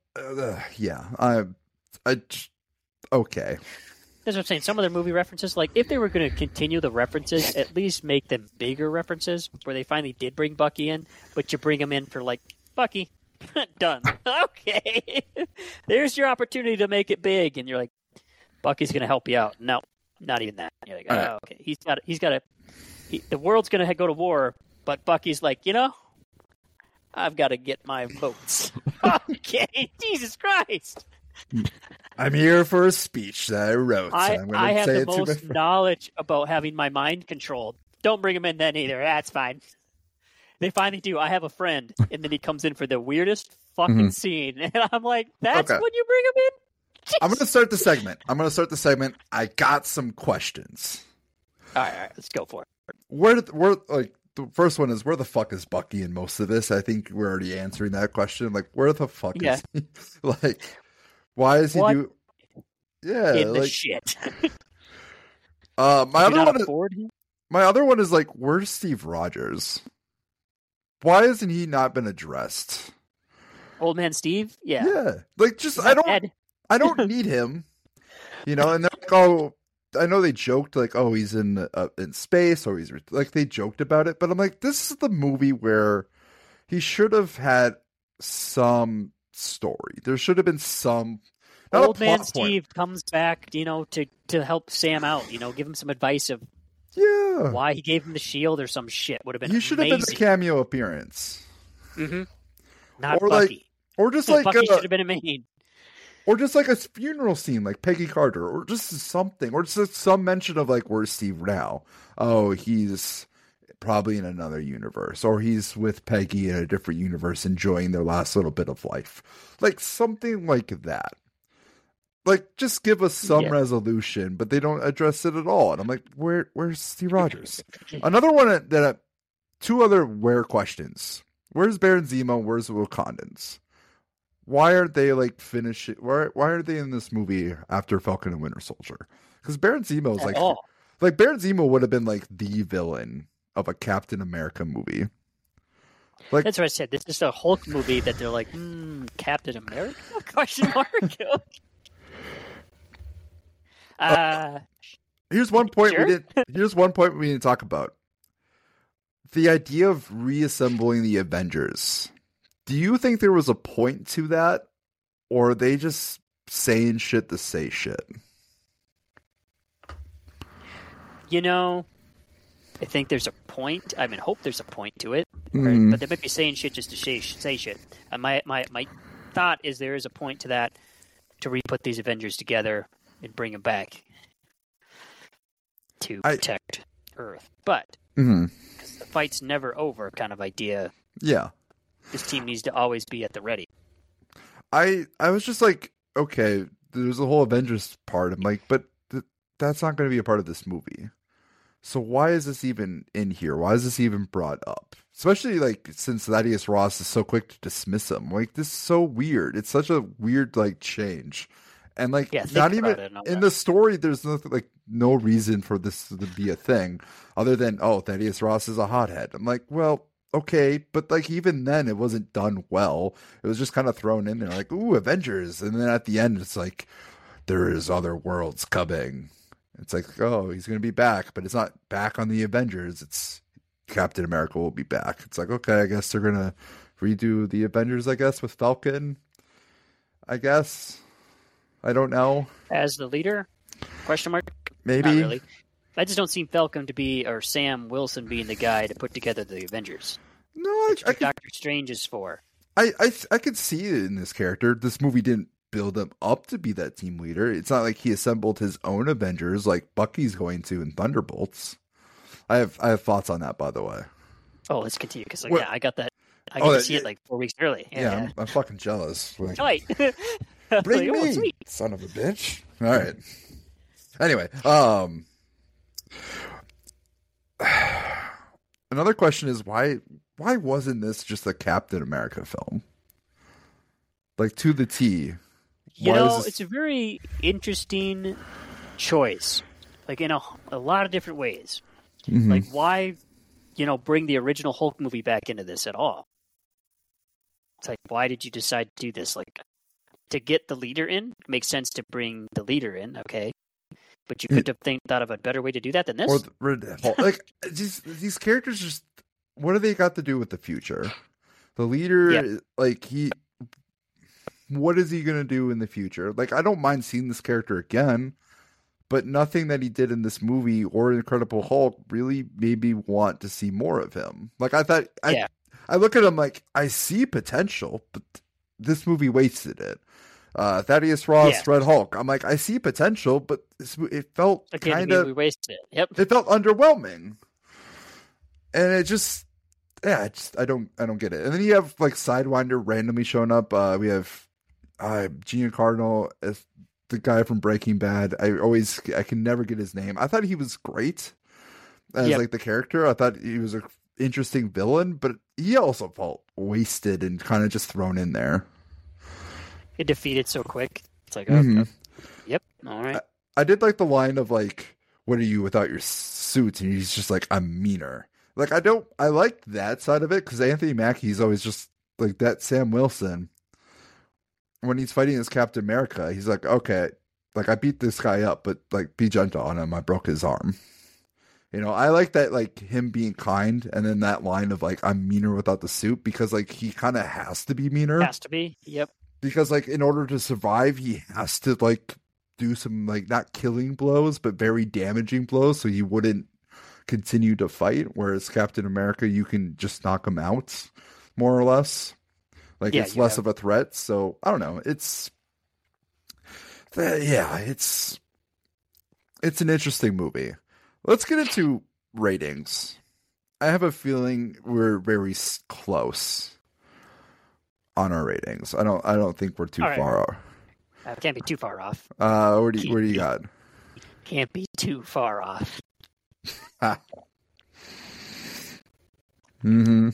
okay. That's what I'm saying. Some of their movie references, like if they were going to continue the references, at least make them bigger references where they finally did bring Bucky in, but you bring him in for like, Bucky, done. Okay. There's your opportunity to make it big. And you're like, Bucky's going to help you out. No, not even that. You're like, oh, okay. The world's going to go to war, but Bucky's like, you know, I've got to get my votes. Okay. Jesus Christ. I'm here for a speech that I wrote. I have the most knowledge about having my mind controlled. Don't bring him in then either. That's fine. They finally do. I have a friend, and then he comes in for the weirdest fucking scene. And I'm like, that's when you bring him in? Jeez. I'm going to start the segment. I got some questions. All right. Let's go for it. Where the the first one is, where the fuck is Bucky in most of this? I think we're already answering that question. Like, where the fuck is he? Like, why is he do? Yeah, in the like shit. my other one is like, where's Steve Rogers? Why hasn't he not been addressed? Old man Steve? Yeah. Yeah. Like, just I don't need him. You know, and they're like, oh, I know they joked like, oh, he's in space, or he's like, they joked about it, but I'm like, this is the movie where he should have had some story. There should have been some. Old man Steve comes back, you know, to help Sam out. You know, give him some advice of why he gave him the shield or some shit. Would have been. He should have been the cameo appearance. Mm-hmm. Not or Bucky. Or just like Bucky should have been a main. Or just like a funeral scene, like Peggy Carter, or just something, or just some mention of like, where's Steve now? Oh, he's probably in another universe, or he's with Peggy in a different universe, enjoying their last little bit of life, like something like that. Like, just give us some resolution, but they don't address it at all. And I'm like, where's Steve Rogers? Another one two other where questions. Where's Baron Zemo? Where's the Wakandans? Why aren't they like finishing? Why are they in this movie after Falcon and Winter Soldier? Because Baron Zemo is like Baron Zemo would have been like the villain of a Captain America movie. Like, that's what I said. This is a Hulk movie that they're like, Captain America? Question mark. Here's one point Here's one point we didn't talk about. The idea of reassembling the Avengers. Do you think there was a point to that, or are they just saying shit to say shit? You know, I think there's a point. I mean, hope there's a point to it, right? But they might be saying shit just to say shit. And my thought is there is a point to that, to re-put these Avengers together and bring them back to protect Earth. But because the fight's never over, kind of idea. Yeah. This team needs to always be at the ready. I was just like, okay, there's a whole Avengers part. I'm like, but that's not going to be a part of this movie. So why is this even in here? Why is this even brought up? Especially like since Thaddeus Ross is so quick to dismiss him. Like, this is so weird. It's such a weird like change. And like, not even in the story, there's nothing, like, no reason for this to be a thing other than, oh, Thaddeus Ross is a hothead. I'm like, well, okay, but like even then it wasn't done well. It was just kind of thrown in there like, ooh, Avengers, and then at the end it's like, there is other worlds coming. It's like, oh, he's gonna be back, but it's not back on the Avengers. It's Captain America will be back. It's like, okay, I guess they're gonna redo the Avengers, I guess, with Falcon, I guess. I don't know. As the leader? Question mark? Maybe. Not really. I just don't see Falcon to be, or Sam Wilson being the guy to put together the Avengers. No, I Doctor Strange is for. I could see it in this character. This movie didn't build him up to be that team leader. It's not like he assembled his own Avengers like Bucky's going to in Thunderbolts. I have thoughts on that, by the way. Oh, let's continue because I got that. I got to see it like 4 weeks early. Yeah. I'm fucking jealous. Like, right. Bring me, son of a bitch. All right. Anyway, another question is why wasn't this just a Captain America film? Like, to the T. You know, it's a very interesting choice. Like, in a lot of different ways. Mm-hmm. Like, why, bring the original Hulk movie back into this at all? It's like, why did you decide to do this? Like, to get the leader in, it makes sense to bring the leader in, okay? But you could have thought of a better way to do that than this? Like, these characters just, what do they got to do with the future? The leader, what is he going to do in the future? Like, I don't mind seeing this character again, but nothing that he did in this movie or Incredible Hulk really made me want to see more of him. Like, I thought, I look at him like, I see potential, but this movie wasted it. Thaddeus Ross, Red Hulk. I'm like, I see potential, but it felt kind of, we wasted it. Yep. It felt underwhelming, and it just, I don't get it. And then you have like Sidewinder randomly showing up. We have Giancarlo as the guy from Breaking Bad. I can never get his name. I thought he was great as like the character. I thought he was interesting villain, but he also felt wasted and kind of just thrown in there. It defeated so quick. It's like, yep, all right. I did like the line of like, "What are you without your suit?" And he's just like, "I'm meaner." Like I like that side of it because Anthony Mackie's always just like that. Sam Wilson, when he's fighting as Captain America, he's like, "Okay, like I beat this guy up, but like be gentle on him. I broke his arm." You know, I like that, like him being kind, and then that line of like, "I'm meaner without the suit," because like he kind of has to be meaner. Has to be, yep. Because like in order to survive, he has to like do some like not killing blows, but very damaging blows, so he wouldn't continue to fight. Whereas Captain America, you can just knock him out, more or less. Like it's less of a threat. So I don't know. It's an interesting movie. Let's get into ratings. I have a feeling we're very close on our ratings. I don't think we're too far off. Can't be too far off. Where do you got? Can't be too far off. Mm-hmm.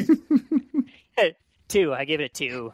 2. I give it a 2.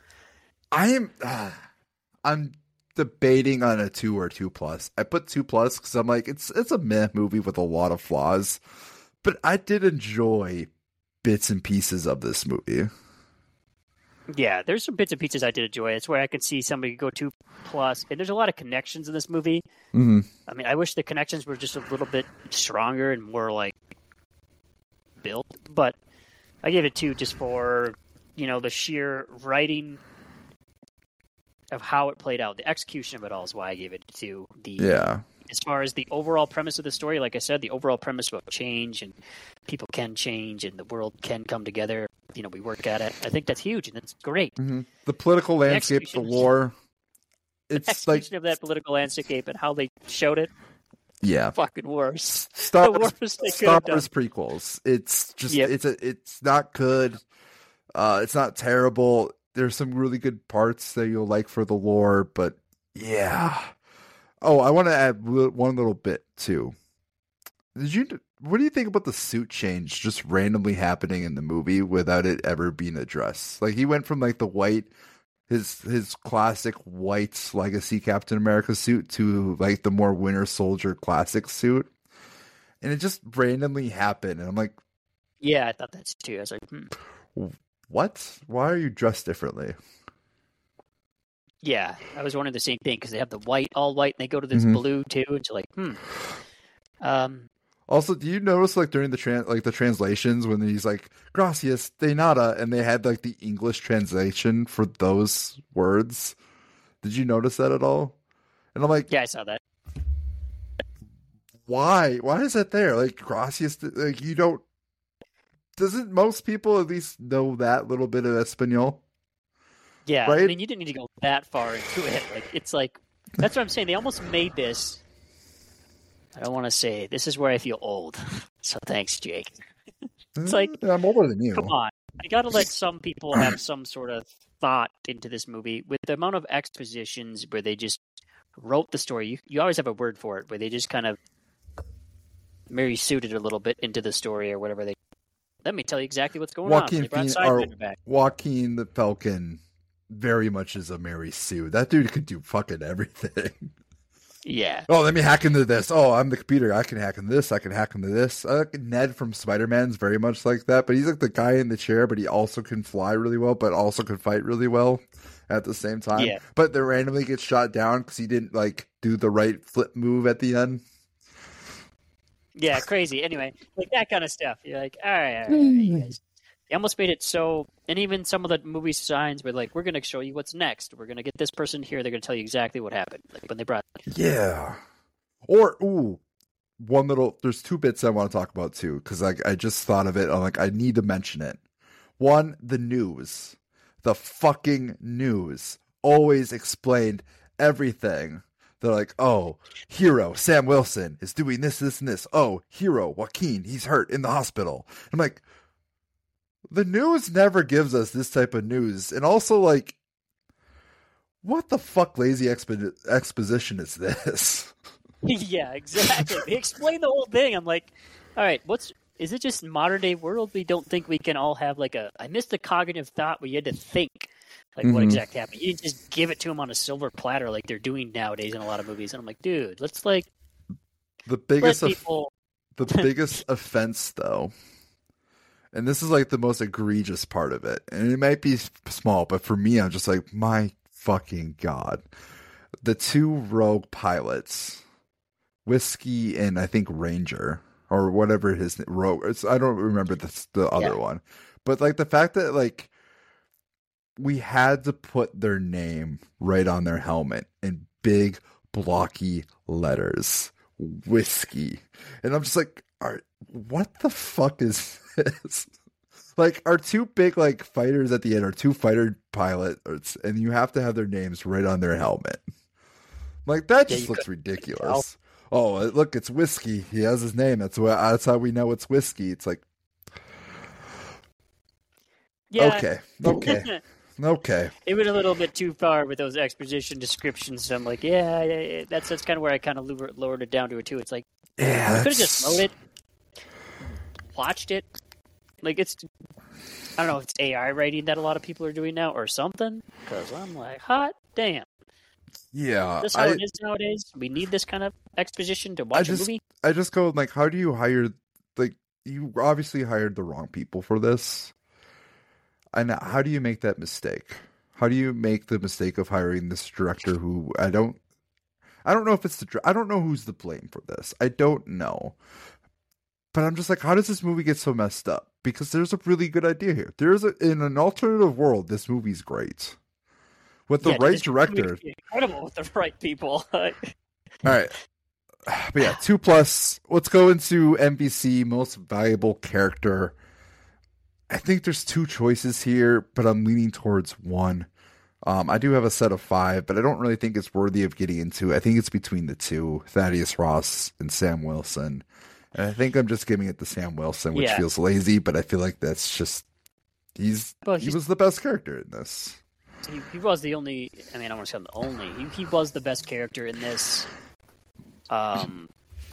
I'm debating on a 2 or 2+. I put 2+ because I'm like, it's a meh movie with a lot of flaws, but I did enjoy bits and pieces of this movie. Yeah, there's some bits and pieces I did enjoy. It's where I could see somebody go 2+, and there's a lot of connections in this movie. Mm-hmm. I mean, I wish the connections were just a little bit stronger and more like built, but I gave it 2 just for, you know, the sheer writing of how it played out. The execution of it all is why I gave it 2. As far as the overall premise of the story, like I said, the overall premise about change and people can change and the world can come together. You know, we work at it. I think that's huge and that's great. Mm-hmm. The political landscape, the war. It's the execution of that political landscape and how they showed it. Yeah, fucking worse. Star Wars prequels. It's just it's not good. It's not terrible. There's some really good parts that you'll like for the lore, but yeah. Oh, I want to add one little bit too. What do you think about the suit change just randomly happening in the movie without it ever being addressed? Like he went from like the white, his classic white legacy Captain America suit to like the more Winter Soldier classic suit, and it just randomly happened. And I'm like, yeah, I thought that's too. I was like, what? Why are you dressed differently? Yeah, I was wondering the same thing because they have the white, all white, and they go to this blue too. And you're like, Also, do you notice like during the translations when he's like "Gracias de nada" and they had like the English translation for those words? Did you notice that at all? And I'm like, yeah, I saw that. Why? Why is that there? Like "Gracias," like you don't. Doesn't most people at least know that little bit of Espanol? Yeah, right? I mean, you didn't need to go that far into it. Like, it's like, that's what I'm saying. They almost made this. I don't want to say, this is where I feel old. So thanks, Jake. It's like, I'm older than you. Come on. I got to let some people have some sort of thought into this movie. With the amount of expositions where they just wrote the story, you always have a word for it, where they just kind of Mary suited a little bit into the story or whatever. Let me tell you exactly what's going on. They brought Sidewinder back. Joaquin the Falcon very much is a Mary Sue. That dude could do fucking everything. Yeah. Oh, let me hack into this. Oh, I'm the computer. I can hack into this. I can hack into this. Ned from Spider-Man's very much like that, but he's like the guy in the chair, but he also can fly really well, but also can fight really well at the same time. Yeah. But then randomly gets shot down because he didn't like do the right flip move at the end. Yeah, crazy. Anyway, like that kind of stuff. You're like, all right, you guys. They almost made it so, and even some of the movie signs were like, we're going to show you what's next. We're going to get this person here. They're going to tell you exactly what happened. Like when they brought. Yeah. Or, there's 2 bits I want to talk about too, because I just thought of it. I'm like, I need to mention it. One, the news. The fucking news always explained everything. They're like, oh, hero, Sam Wilson is doing this, this, and this. Oh, hero, Joaquin, he's hurt in the hospital. I'm like, the news never gives us this type of news. And also, like, what the fuck lazy exposition is this? Yeah, exactly. They explain the whole thing. I'm like, all right, is it just modern day world we don't think we can all have like I missed the cognitive thought where you had to think like what exactly happened. You didn't just give it to them on a silver platter like they're doing nowadays in a lot of movies. And I'm like, dude, let's like the biggest people... the biggest offense though, and this is like the most egregious part of it, and it might be small, but for me, I'm just like, my fucking God. The two rogue pilots, Whiskey and I think Ranger, or whatever his rogue. I don't remember the other one, but like the fact that like we had to put their name right on their helmet in big blocky letters, Whiskey, and I'm just like, what the fuck is this? Like, our two big like fighters at the end are two fighter pilots, and you have to have their names right on their helmet. Like, that just looks ridiculous. Oh, look, it's Whiskey. He has his name. That's how we know it's Whiskey. It's like, okay. It went a little bit too far with those exposition descriptions. So I'm like, that's kind of where I kind of lowered it down to it too. It's like, I could have just wrote it, watched it. Like, I don't know if it's AI writing that a lot of people are doing now or something. Because I'm like, hot damn. Yeah, This is how it is nowadays. We need this kind of exposition to watch a movie. I just go like, how do you hire? Like, you obviously hired the wrong people for this, and how do you make that mistake? How do you make the mistake of hiring this director who I don't know if it's I don't know who's to blame for this. I don't know, but I'm just like, how does this movie get so messed up? Because there's a really good idea here. In an alternative world, this movie's great. With the right director. Incredible with the right people. All right. But yeah, 2+. Let's go into NBC most valuable character. I think there's two choices here, but I'm leaning towards one. I do have a set of 5, but I don't really think it's worthy of getting into. I think it's between the two, Thaddeus Ross and Sam Wilson. And I think I'm just giving it to Sam Wilson, which feels lazy, but I feel like that's just he was the best character in this. He was the only. I mean, I don't want to say the only. He was the best character in this. The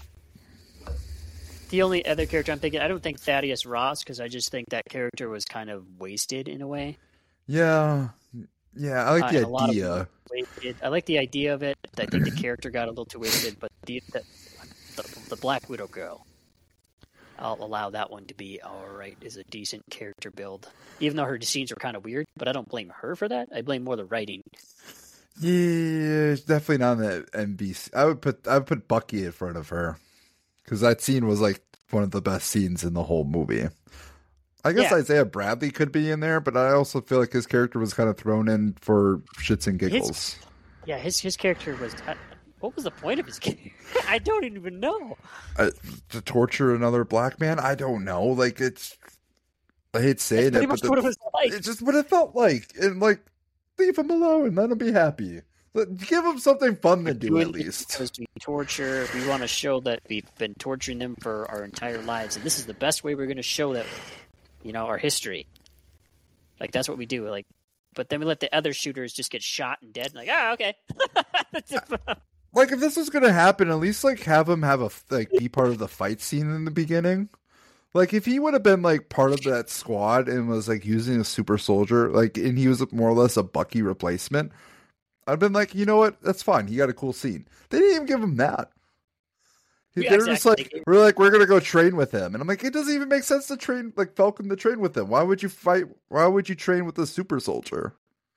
only other character I'm thinking, I don't think Thaddeus Ross, because I just think that character was kind of wasted in a way. Yeah. I like the idea. I like the idea of it. I think the character got a little too wasted, but the Black Widow girl, I'll allow that one to be alright, is a decent character build. Even though her scenes are kind of weird, but I don't blame her for that. I blame more the writing. Yeah, it's definitely not the NBC. I would put Bucky in front of her. Because that scene was like one of the best scenes in the whole movie. I guess Isaiah Bradley could be in there, but I also feel like his character was kind of thrown in for shits and giggles. His character was... What was the point of his character? I don't even know. To torture another black man? I don't know. Like, it's... I hate saying it, but what it was like. It's just what it felt like. And, like, leave him alone. Let him be happy. Give him something fun to do, at least. Because we torture. We want to show that we've been torturing them for our entire lives. And this is the best way we're going to show that, our history. Like, that's what we do. Like, but then we let the other shooters just get shot and dead. Like, okay. Like, if this was going to happen, at least, like, have him be part of the fight scene in the beginning. Like, if he would have been, like, part of that squad and was, like, using a super soldier, like, and he was more or less a Bucky replacement, I'd been like, you know what? That's fine. He got a cool scene. They didn't even give him that. They were just like, we're going to go train with him. And I'm like, it doesn't even make sense to train, like, Falcon to train with him. Why would you train with a super soldier?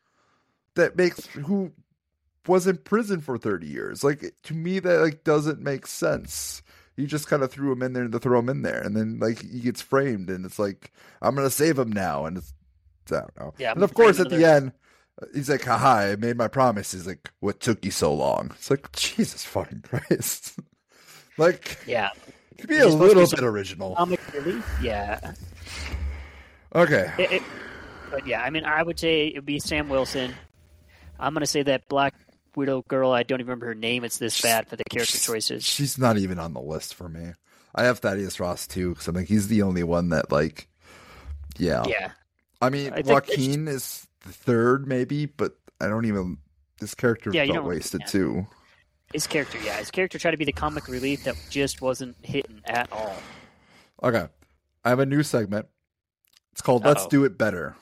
Who was in prison for 30 years. Like, to me, that, like, doesn't make sense. You just kind of threw him in there to throw him in there. And then, like, he gets framed. And it's like, I'm going to save him now. And it's, I don't know. Yeah, and of course, at the end, he's like, haha, I made my promise. He's like, what took you so long? It's like, Jesus fucking Christ. Like, yeah. Could be a little bit original. Comic relief? Yeah. Okay. But yeah, I mean, I would say it would be Sam Wilson. I'm going to say that Black Widow girl, I don't even remember her name. It's this bad for the character choices. She's not even on the list for me. I have Thaddeus Ross too, because I think he's the only one that, like, yeah. I mean, Joaquin is the third, maybe, but I don't even. This character felt wasted too. His character tried to be the comic relief that just wasn't hitting at all. Okay, I have a new segment. It's called Let's Do It Better.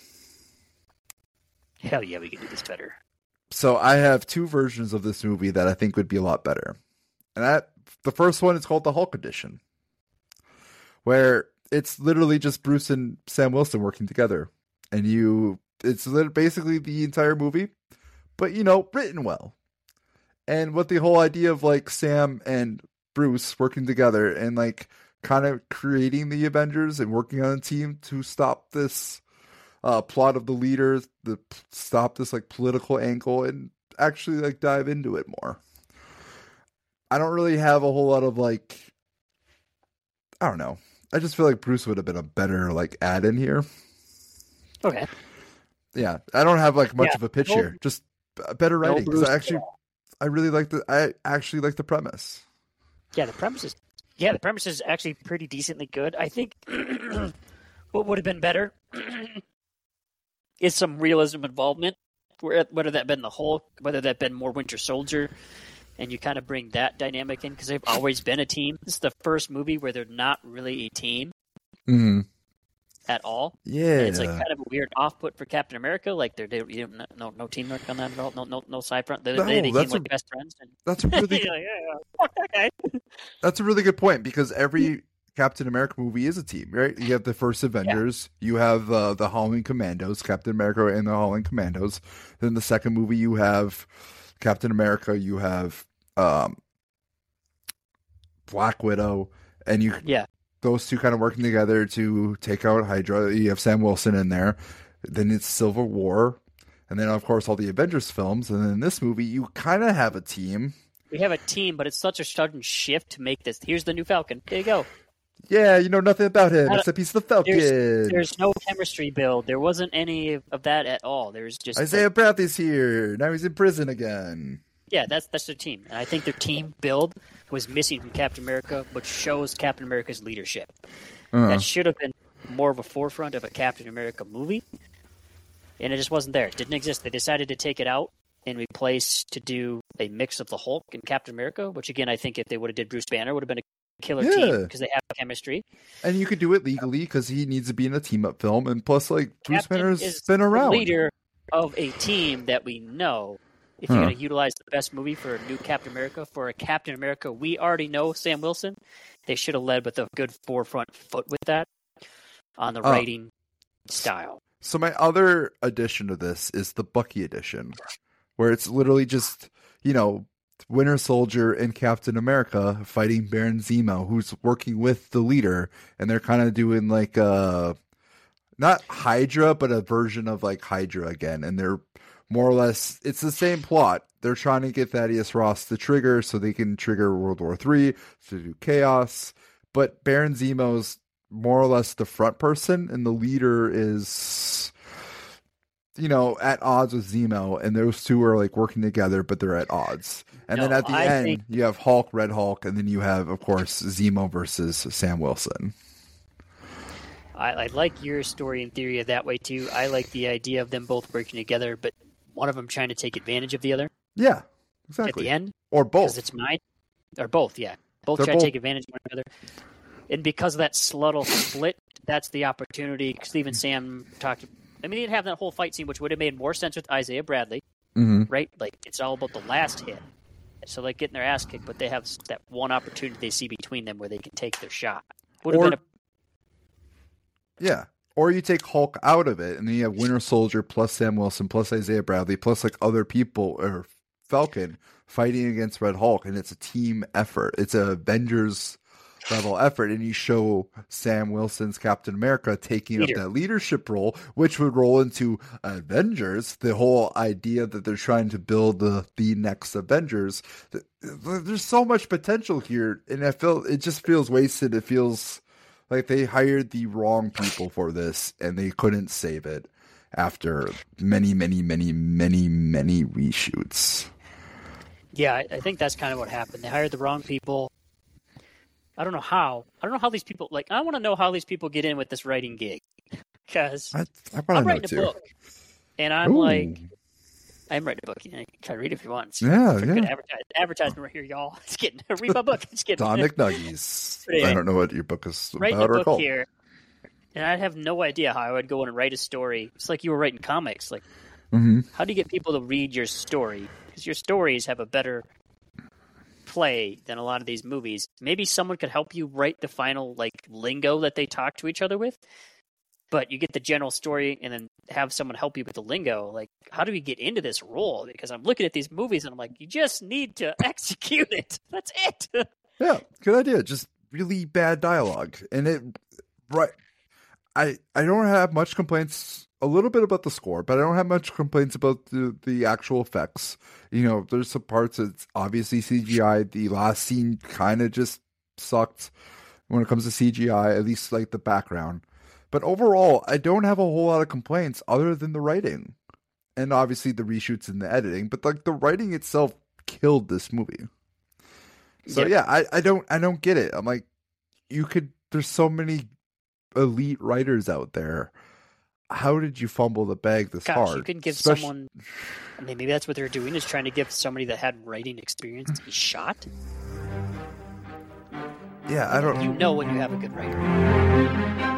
Hell yeah, we can do this better. So I have two versions of this movie that I think would be a lot better. And the first one is called the Hulk edition, where it's literally just Bruce and Sam Wilson working together. And it's basically the entire movie, but, written well. And what the whole idea of, like, Sam and Bruce working together and, like, kind of creating the Avengers and working on a team to stop this plot of the leaders, stop this, like, political angle and actually, like, dive into it more. I don't really have a whole lot of, like, I don't know. I just feel like Bruce would have been a better, like, add in here. Okay. Yeah, I don't have, like, much of a pitch here. Just better writing. Because I actually like the premise. Yeah, the premise is actually pretty decently good. I think what would have been better is some realism involvement. Whether that been the Hulk, whether that been more Winter Soldier, and you kind of bring that dynamic in because they've always been a team. This is the first movie where they're not really a team at all. Yeah, and it's like kind of a weird off-put for Captain America. Like no teamwork on that at all. No side front. They became like best friends. And that's a really fuck that guy. That's a really good point because every Captain America movie is a team, right? You have the first Avengers, you have the Howling Commandos, Captain America and the Howling Commandos. Then the second movie, you have Captain America, you have Black Widow, and those two kind of working together to take out Hydra. You have Sam Wilson in there. Then it's Civil War, and then of course all the Avengers films. And then in this movie, you kind of have a team. We have a team, but it's such a sudden shift to make this. Here's the new Falcon. There you go. Yeah, you know nothing about him except he's the Falcon. There's no chemistry build. There wasn't any of that at all. There's just Isaiah Bradley's here. Now he's in prison again. Yeah, that's their team. And I think their team build was missing from Captain America, which shows Captain America's leadership. That should have been more of a forefront of a Captain America movie. And it just wasn't there. It didn't exist. They decided to take it out and replace to do a mix of the Hulk and Captain America, which again, I think if they would have did Bruce Banner, would have been a killer team because they have chemistry. And you could do it legally because he needs to be in a team-up film. And plus, like, Bruce Captain Banner's been around. The leader of a team that we know. If you're going to utilize the best movie for a new Captain America, for a Captain America we already know, Sam Wilson, they should have led with a good forefront foot with that on the writing style. So my other addition to this is the Bucky edition, where it's literally just, Winter Soldier and Captain America fighting Baron Zemo, who's working with the leader, and they're kind of doing like not Hydra, but a version of like Hydra again, and they're more or less, it's the same plot. They're trying to get Thaddeus Ross to trigger so they can trigger World War III to do chaos. But Baron Zemo's more or less the front person, and the leader is, at odds with Zemo. And those two are like working together, but they're at odds. And then at the end, you have Hulk, Red Hulk, and then you have, of course, Zemo versus Sam Wilson. I like your story and theory of that way too. I like the idea of them both working together, but one of them trying to take advantage of the other. Yeah, exactly. At the end, or both. Because it's mine, or both. Yeah, both try to take advantage of one another. And because of that subtle split, that's the opportunity. Because even Sam talked. I mean, they'd have that whole fight scene, which would have made more sense with Isaiah Bradley, right? Like it's all about the last hit. So like getting their ass kicked, but they have that one opportunity they see between them where they can take their shot. Would have been Yeah. Or you take Hulk out of it, and then you have Winter Soldier plus Sam Wilson plus Isaiah Bradley plus like other people or Falcon fighting against Red Hulk, and it's a team effort. It's a Avengers level effort, and you show Sam Wilson's Captain America taking up that leadership role, which would roll into Avengers. The whole idea that they're trying to build the next Avengers. There's so much potential here, and it just feels wasted. It feels like they hired the wrong people for this, and they couldn't save it after many, many, many, many, many reshoots. Yeah, I think that's kind of what happened. They hired the wrong people. I don't know how. I don't know how these people, I want to know how these people get in with this writing gig. Because I'm writing a book, and I'm like, I'm writing a book. You can try to read it if you want. It's Yeah. good advertisement right here, y'all. It's getting read my book. It's getting Don McNuggies. Anyway, I don't know what your book is writing about a or book called. here, and I have no idea how I would go in and write a story. It's like you were writing comics. Like, how do you get people to read your story? Because your stories have a better play than a lot of these movies. Maybe someone could help you write the final lingo that they talk to each other with. But you get the general story and then have someone help you with the lingo. Like, how do we get into this role? Because I'm looking at these movies and I'm like, you just need to execute it. That's it. Yeah, good idea. Just really bad dialogue. And I don't have much complaints, a little bit about the score, but I don't have much complaints about the actual effects. There's some parts that's obviously CGI. The last scene kind of just sucked when it comes to CGI, at least like the background. But overall, I don't have a whole lot of complaints other than the writing. And obviously the reshoots and the editing. But the writing itself killed this movie. So yeah, I don't get it. I'm like, there's so many elite writers out there. How did you fumble the bag this hard? You can give someone, maybe that's what they're doing, is trying to give somebody that had writing experience a shot. Yeah, I don't... when you have a good writer.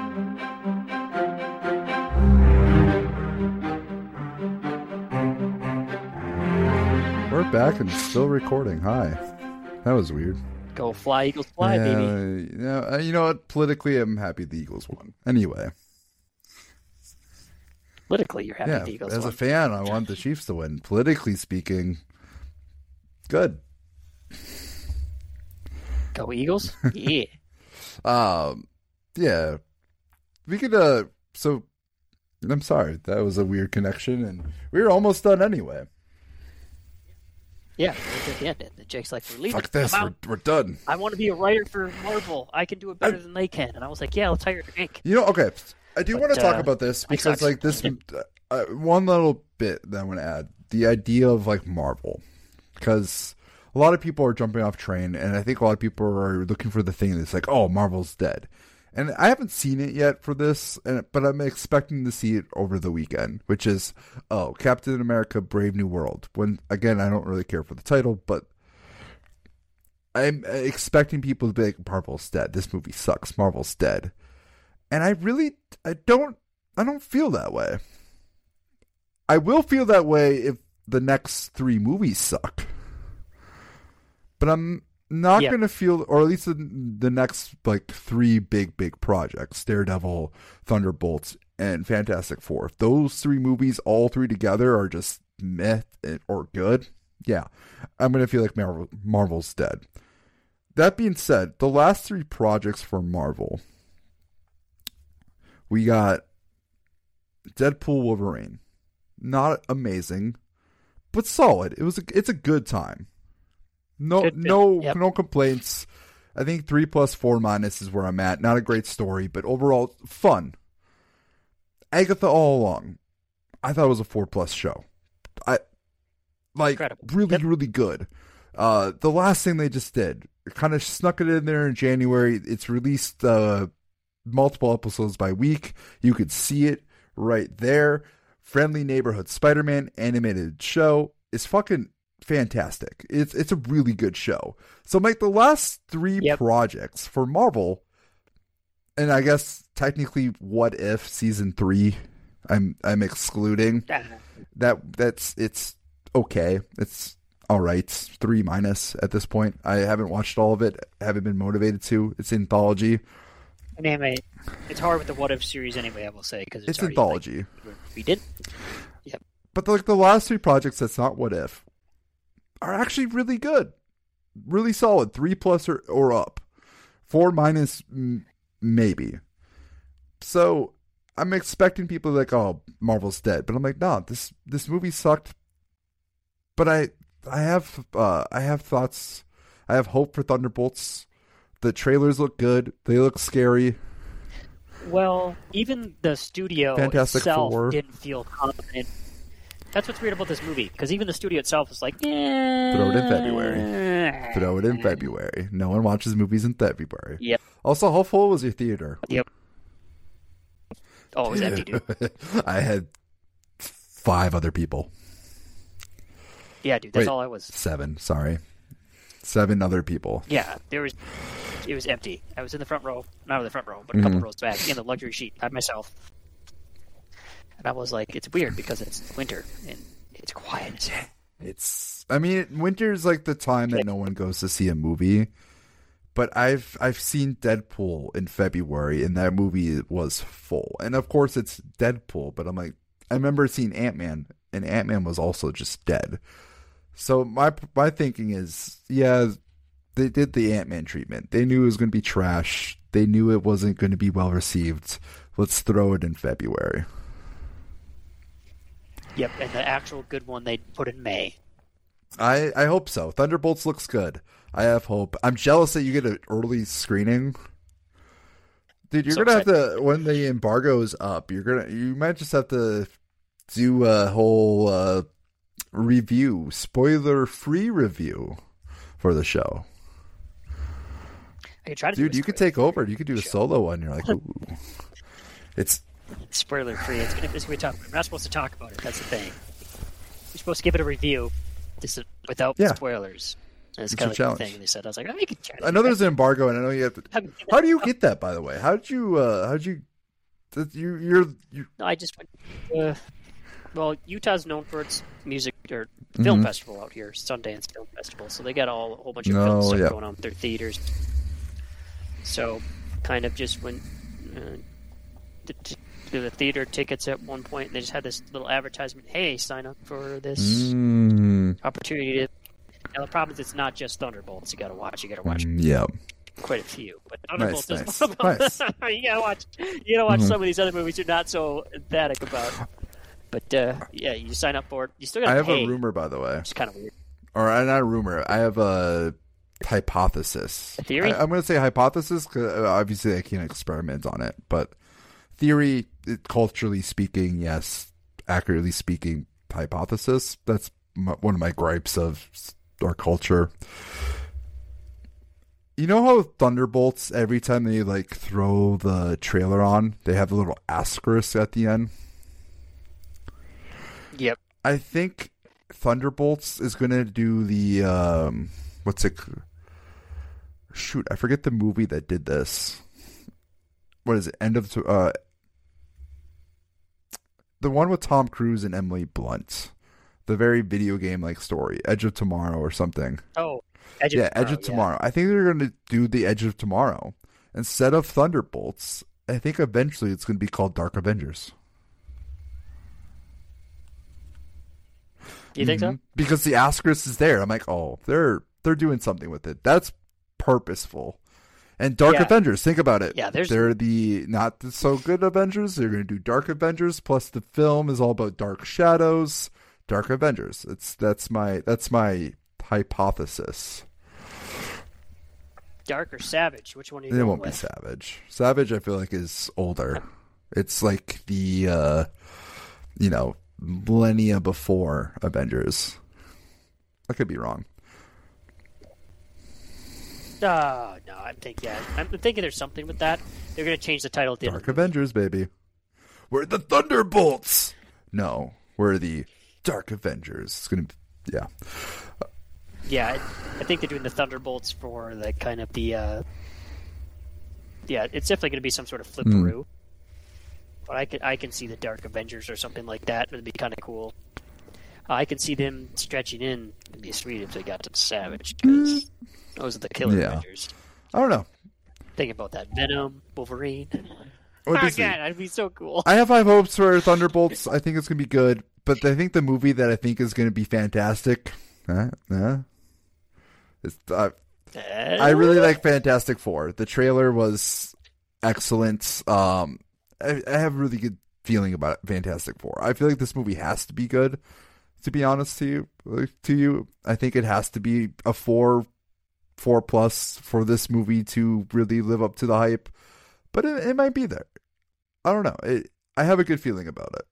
We're back and still recording. Hi. That was weird. Go fly, Eagles fly, baby. Yeah, you know what? Politically, I'm happy the Eagles won. Anyway. Politically, you're happy the Eagles won. As a fan, I want the Chiefs to win. Politically speaking, good. Go Eagles? Yeah. Yeah. We could, so, I'm sorry. That was a weird connection, and we were almost done anyway. Yeah, at the end. Jake's like, we're leaving. Fuck this, we're done. I want to be a writer for Marvel. I can do it better than they can. And I was like, yeah, let's hire Jake. Okay. I do want to talk about this because, this one little bit that I want to add, the idea of, Marvel. Because a lot of people are jumping off train, and I think a lot of people are looking for the thing that's like, oh, Marvel's dead. And I haven't seen it yet for this, but I'm expecting to see it over the weekend, which is, Captain America Brave New World. When, again, I don't really care for the title, but I'm expecting people to be like, Marvel's dead. This movie sucks. Marvel's dead. And I don't feel that way. I will feel that way if the next 3 movies suck. But I'm not going to feel, or at least the next 3 big projects, Daredevil, Thunderbolts, and Fantastic Four. If those 3 movies, all 3 together, are just meh or good, yeah, I'm going to feel like Marvel's dead. That being said, the last 3 projects for Marvel, we got Deadpool Wolverine. Not amazing, but solid. It's a good time. No complaints. I think 3 plus 4 minus is where I'm at. Not a great story, but overall fun. Agatha All Along, I thought it was a 4+ show. Really good. The last thing they just did, kind of snuck it in there in January. It's released multiple episodes by week. You could see it right there. Friendly Neighborhood Spider-Man animated show is fucking fantastic. It's a really good show. So the last 3 projects for Marvel, and I guess technically What If season 3, I'm excluding. It's okay. It's all right. 3 minus at this point. I haven't watched all of it. I haven't been motivated to. It's anthology. Anyway, it's hard with the What If series anyway, I will say, because it's anthology. We did. Yep. But the last 3 projects that's not What If are actually really good. Really solid. 3+ or up. 4 minus, maybe. So I'm expecting people like, oh, Marvel's dead. But I'm like, no, this movie sucked. But I have thoughts. I have hope for Thunderbolts. The trailers look good. They look scary. Well, even the studio Fantastic itself Four. didn't feel confident. That's what's weird about this movie, because even the studio itself was like, eh. Throw it in February. No one watches movies in February. Yep. Also, how full was your theater? Yep. Oh, it was empty, dude. I had 5 other people. Yeah, dude, that's Wait, all I was. 7. Sorry, 7 other people. Yeah, it was empty. I was in the front row, not in the front row, but a couple rows back in the luxury seat by myself. And I was like, it's weird because it's winter and it's quiet. I mean, winter's like the time that no one goes to see a movie. But I've seen Deadpool in February, and that movie was full. And of course, it's Deadpool. But I'm like, I remember seeing Ant-Man, and Ant-Man was also just dead. So my thinking is, yeah, they did the Ant-Man treatment. They knew it was going to be trash. They knew it wasn't going to be well received. Let's throw it in February. Yep, and the actual good one they put in May. I hope so. Thunderbolts looks good. I have hope. I'm jealous that you get an early screening. Dude, you're gonna have to, when the embargo is up, you might just have to do a whole review, spoiler-free review for the show. I could try to Dude, you could take over. You could do a solo one. You're like, ooh. It's spoiler-free. It's gonna be tough. We're not supposed to talk about it. That's the thing. We're supposed to give it a review without spoilers. That's kind of like the thing they said. I was like, you can try. I know there's an embargo, and I know you have to. How do you get that, by the way? How did you? No, I just went. Well, Utah's known for its music or film festival out here, Sundance Film Festival. So they got a whole bunch of film stuff going on with their theaters. So, kind of just went to the theater tickets at one point, and they just had this little advertisement. Hey, sign up for this opportunity to. Now, the problem is it's not just Thunderbolts you gotta watch. You gotta watch quite a few. But Thunderbolts is one of them. Nice. You gotta watch some of these other movies you're not so emphatic about. But, yeah, you sign up for it. You still gotta pay. I have a rumor, by the way. It's kind of weird. Or not a rumor. I have a hypothesis. A theory? I'm going to say hypothesis because obviously I can't experiment on it. But theory, culturally speaking, yes. Accurately speaking, hypothesis. That's one of my gripes of our culture. You know how Thunderbolts, every time they like throw the trailer on, they have a little asterisk at the end? Yep. I think Thunderbolts is going to do the what's it? Shoot, I forget the movie that did this. What is it? The one with Tom Cruise and Emily Blunt. The very video game like story, Edge of Tomorrow or something. Oh, Edge of Tomorrow. I think they're going to do the Edge of Tomorrow instead of Thunderbolts. I think eventually it's going to be called Dark Avengers. You think so? Because the asterisk is there. I'm like, oh, they're doing something with it. That's purposeful. And Dark Avengers, think about it. Yeah, they're the not so good Avengers. They're going to do Dark Avengers. Plus, the film is all about dark shadows. Dark Avengers. That's my hypothesis. Dark or Savage? Which one are you It going won't with? be Savage. Savage, I feel like, is older. It's like the millennia before Avengers. I could be wrong. No, I'm thinking there's something with that. They're going to change the title. Dark Avengers, baby. We're the Thunderbolts. No, we're the Dark Avengers. It's gonna, Yeah, I think they're doing the Thunderbolts for the kind of the. It's definitely going to be some sort of flipperoo. But I can see the Dark Avengers or something like that. It'd be kind of cool. I can see them stretching in. It'd be sweet if they got to Savage, because those are the killer Avengers. I don't know. Think about that. Venom, Wolverine. God, that'd be so cool. I have high hopes for Thunderbolts. I think it's going to be good. But I think the movie that I think is going to be fantastic. I really like Fantastic Four. The trailer was excellent. I have a really good feeling about Fantastic Four. I feel like this movie has to be good. To be honest to you, I think it has to be a 4+ for this movie to really live up to the hype. But it might be there. I don't know. I have a good feeling about it.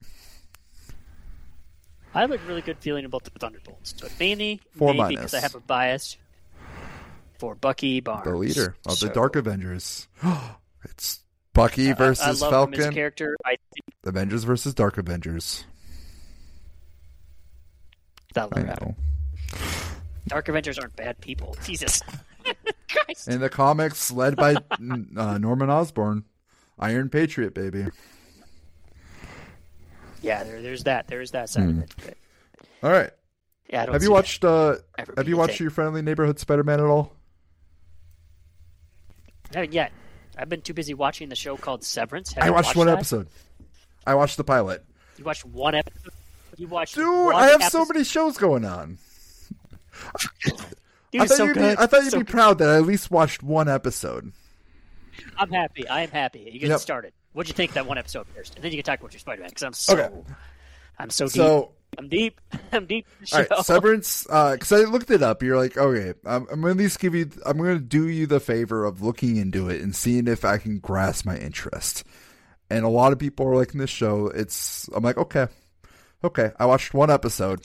I have a really good feeling about the Thunderbolts, but mainly 4-. because I have a bias for Bucky Barnes, the leader of the Dark Avengers. It's Bucky versus I love Falcon. Him as a character. Avengers versus Dark Avengers. That'll I happen. know. Dark Avengers aren't bad people. Jesus Christ. In the comics, led by Norman Osborn, Iron Patriot, baby. Yeah, there's that. There's that side of it. But, all right. Yeah, have you watched Your Friendly Neighborhood Spider-Man at all? Not yet. I've been too busy watching the show called Severance. I watched one episode. I watched the pilot. You watched one episode? You watched Dude, one I have episode? so many shows going on. Dude, I thought you'd so be proud that I at least watched one episode. I'm happy. I am happy. You get started. What'd you think of that one episode first? And then you can talk about your Spider-Man, because I'm so deep. I'm deep. I'm deep in the show. All right, Severance, because I looked it up. You're like, okay, I'm going to at least I'm going to do you the favor of looking into it and seeing if I can grasp my interest. And a lot of people are liking this show. I'm like, okay. I watched one episode.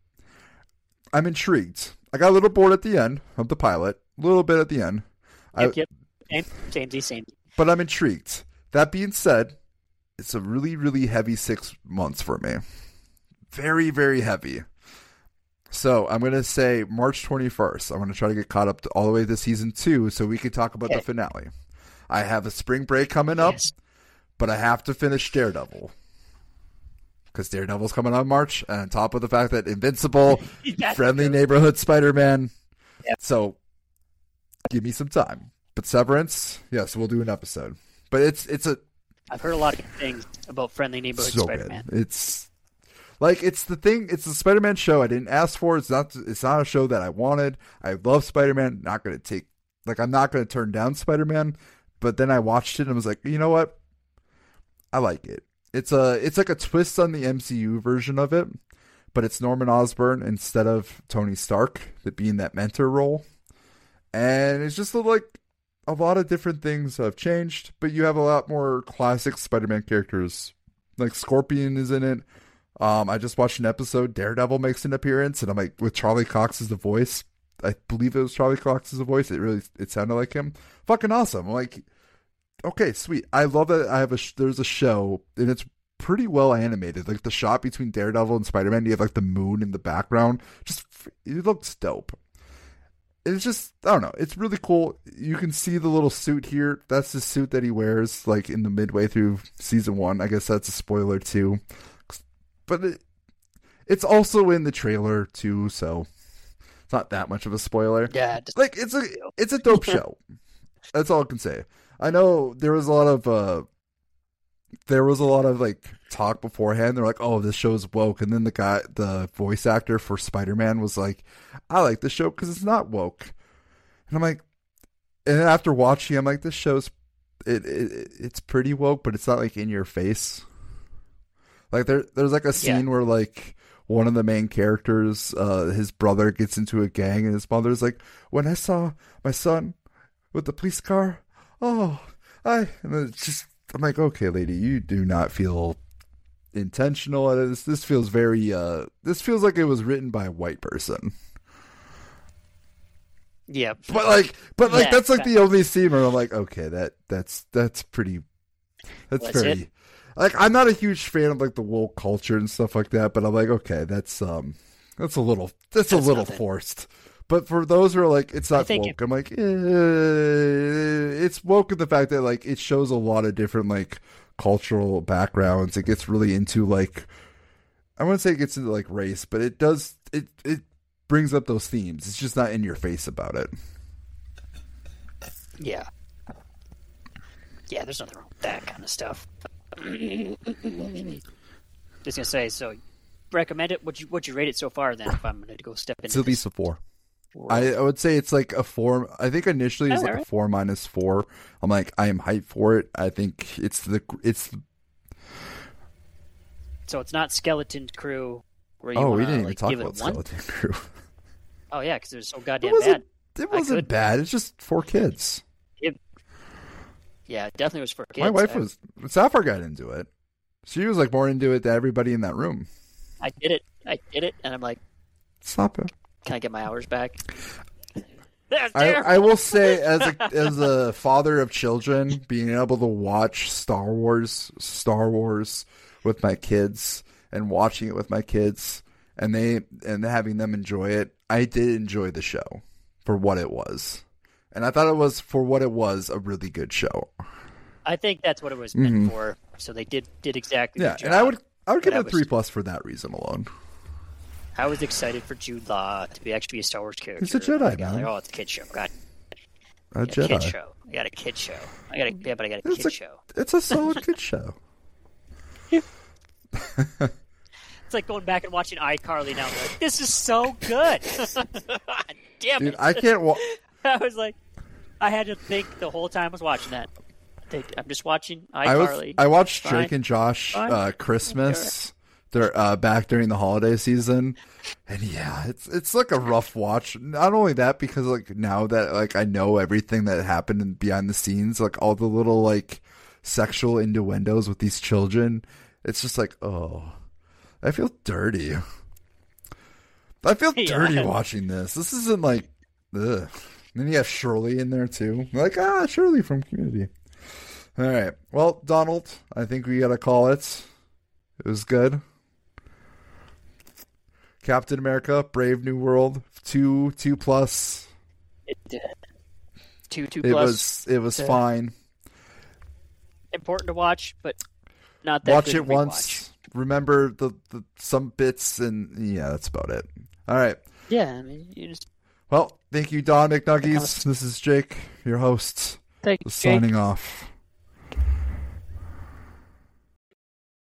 I'm intrigued. I got a little bored at the end of the pilot. A little bit at the end. Yep. Same. But I'm intrigued. That being said, it's a really, really heavy 6 months for me. Very, very heavy. So I'm going to say March 21st. I'm going to try to get caught up all the way to season 2 so we can talk about the finale. I have a spring break coming up, but I have to finish Daredevil. Because Daredevil's coming on March, and on top of the fact that Invincible, Friendly Neighborhood Spider-Man. Yep. So give me some time. But Severance, yes, we'll do an episode. But it's I've heard a lot of good things about Friendly Neighborhood Spider-Man. Good. It's the Spider-Man show I didn't ask for. It's not a show that I wanted. I love Spider-Man. I'm not going to turn down Spider-Man. But then I watched it and I was like, you know what? I like it. It's like a twist on the MCU version of it, but it's Norman Osborn instead of Tony Stark being that mentor role. And it's just like a lot of different things have changed, but you have a lot more classic Spider-Man characters. Like Scorpion is in it. I just watched an episode. Daredevil makes an appearance, and I'm like, with Charlie Cox as the voice. I believe it was Charlie Cox as the voice. It sounded like him. Fucking awesome. I'm like, okay, sweet. I love that there's a show, and it's pretty well animated. Like the shot between Daredevil and Spider-Man, you have like the moon in the background. It looks dope. It's just, I don't know. It's really cool. You can see the little suit here. That's the suit that he wears like in the midway through season 1. I guess that's a spoiler too. But it's also in the trailer too, so it's not that much of a spoiler. Yeah. It's a dope show. That's all I can say. I know there was a lot of like talk beforehand. They're like, "Oh, this show's woke," and then the voice actor for Spider-Man was like, "I like the show because it's not woke," and I'm like, and then after watching, I'm like, "This show's it's pretty woke, but it's not like in your face." Like there's like a scene where like one of the main characters, his brother gets into a gang, and his mother's like, "When I saw my son with the police car, and it's just." I'm like, okay, lady, you do not feel intentional at this. This feels very, this feels like it was written by a white person. Yeah. But that's like the only scene where I'm like, okay, that's pretty, very, like, I'm not a huge fan of like the woke culture and stuff like that, but I'm like, okay, that's a little forced. But for those who are like, it's not woke, I'm like, it's woke in the fact that like it shows a lot of different like cultural backgrounds. It gets really into like, I wouldn't say it gets into like race, but it does, it brings up those themes. It's just not in your face about it. Yeah. Yeah, there's nothing wrong with that kind of stuff. Just gonna say, so recommend it? Would you rate it so far then if I'm gonna go step into It's at least a 4. I would say it's like a 4. I think initially it's like a 4 minus 4. I'm like, I am hyped for it. I think so it's not Skeleton Crew where you we didn't even talk give about it 1? Skeleton Crew. Oh yeah, because it was so goddamn bad. It wasn't bad. It's just for kids. Yeah, it definitely was for kids. My wife Sapphire got into it. She was like more into it than everybody in that room. I did it, and I'm like, stop it. Can I get my hours back? I will say, as a father of children, being able to watch Star Wars with my kids and watching it with my kids and having them enjoy it, I did enjoy the show for what it was. And I thought it was, for what it was, a really good show. I think that's what it was meant for. So they did exactly the job. And I would give it a 3+ for that reason alone. I was excited for Jude Law to be actually a Star Wars character. He's a Jedi, man. Like, it's a kid show. God. A Jedi. Kid show. I got a kid show. I got a kid show. It's a solid kid show. It's like going back and watching iCarly now. Like, this is so good. Damn it. Dude, I can't I was like, I had to think the whole time I was watching that. I'm just watching iCarly. I watched Drake and Josh Christmas back during the holiday season, and yeah, it's like a rough watch. Not only that, because like now that like I know everything that happened behind the scenes, like all the little like sexual innuendos with these children, it's just like, oh, I feel dirty. I feel dirty watching this. This isn't like, ugh. And then you have Shirley in there too. Like, Shirley from Community. All right. Well, Donald, I think we got to call it. It was good. Captain America, Brave New World, 2+. It did. 2+. It was fine. Important to watch, but not that watch good it once. Remember the some bits, and yeah, that's about it. All right. Yeah, I mean, you just. Well, thank you, Don McNuggies. This is Jake, your host, Thank you, signing off.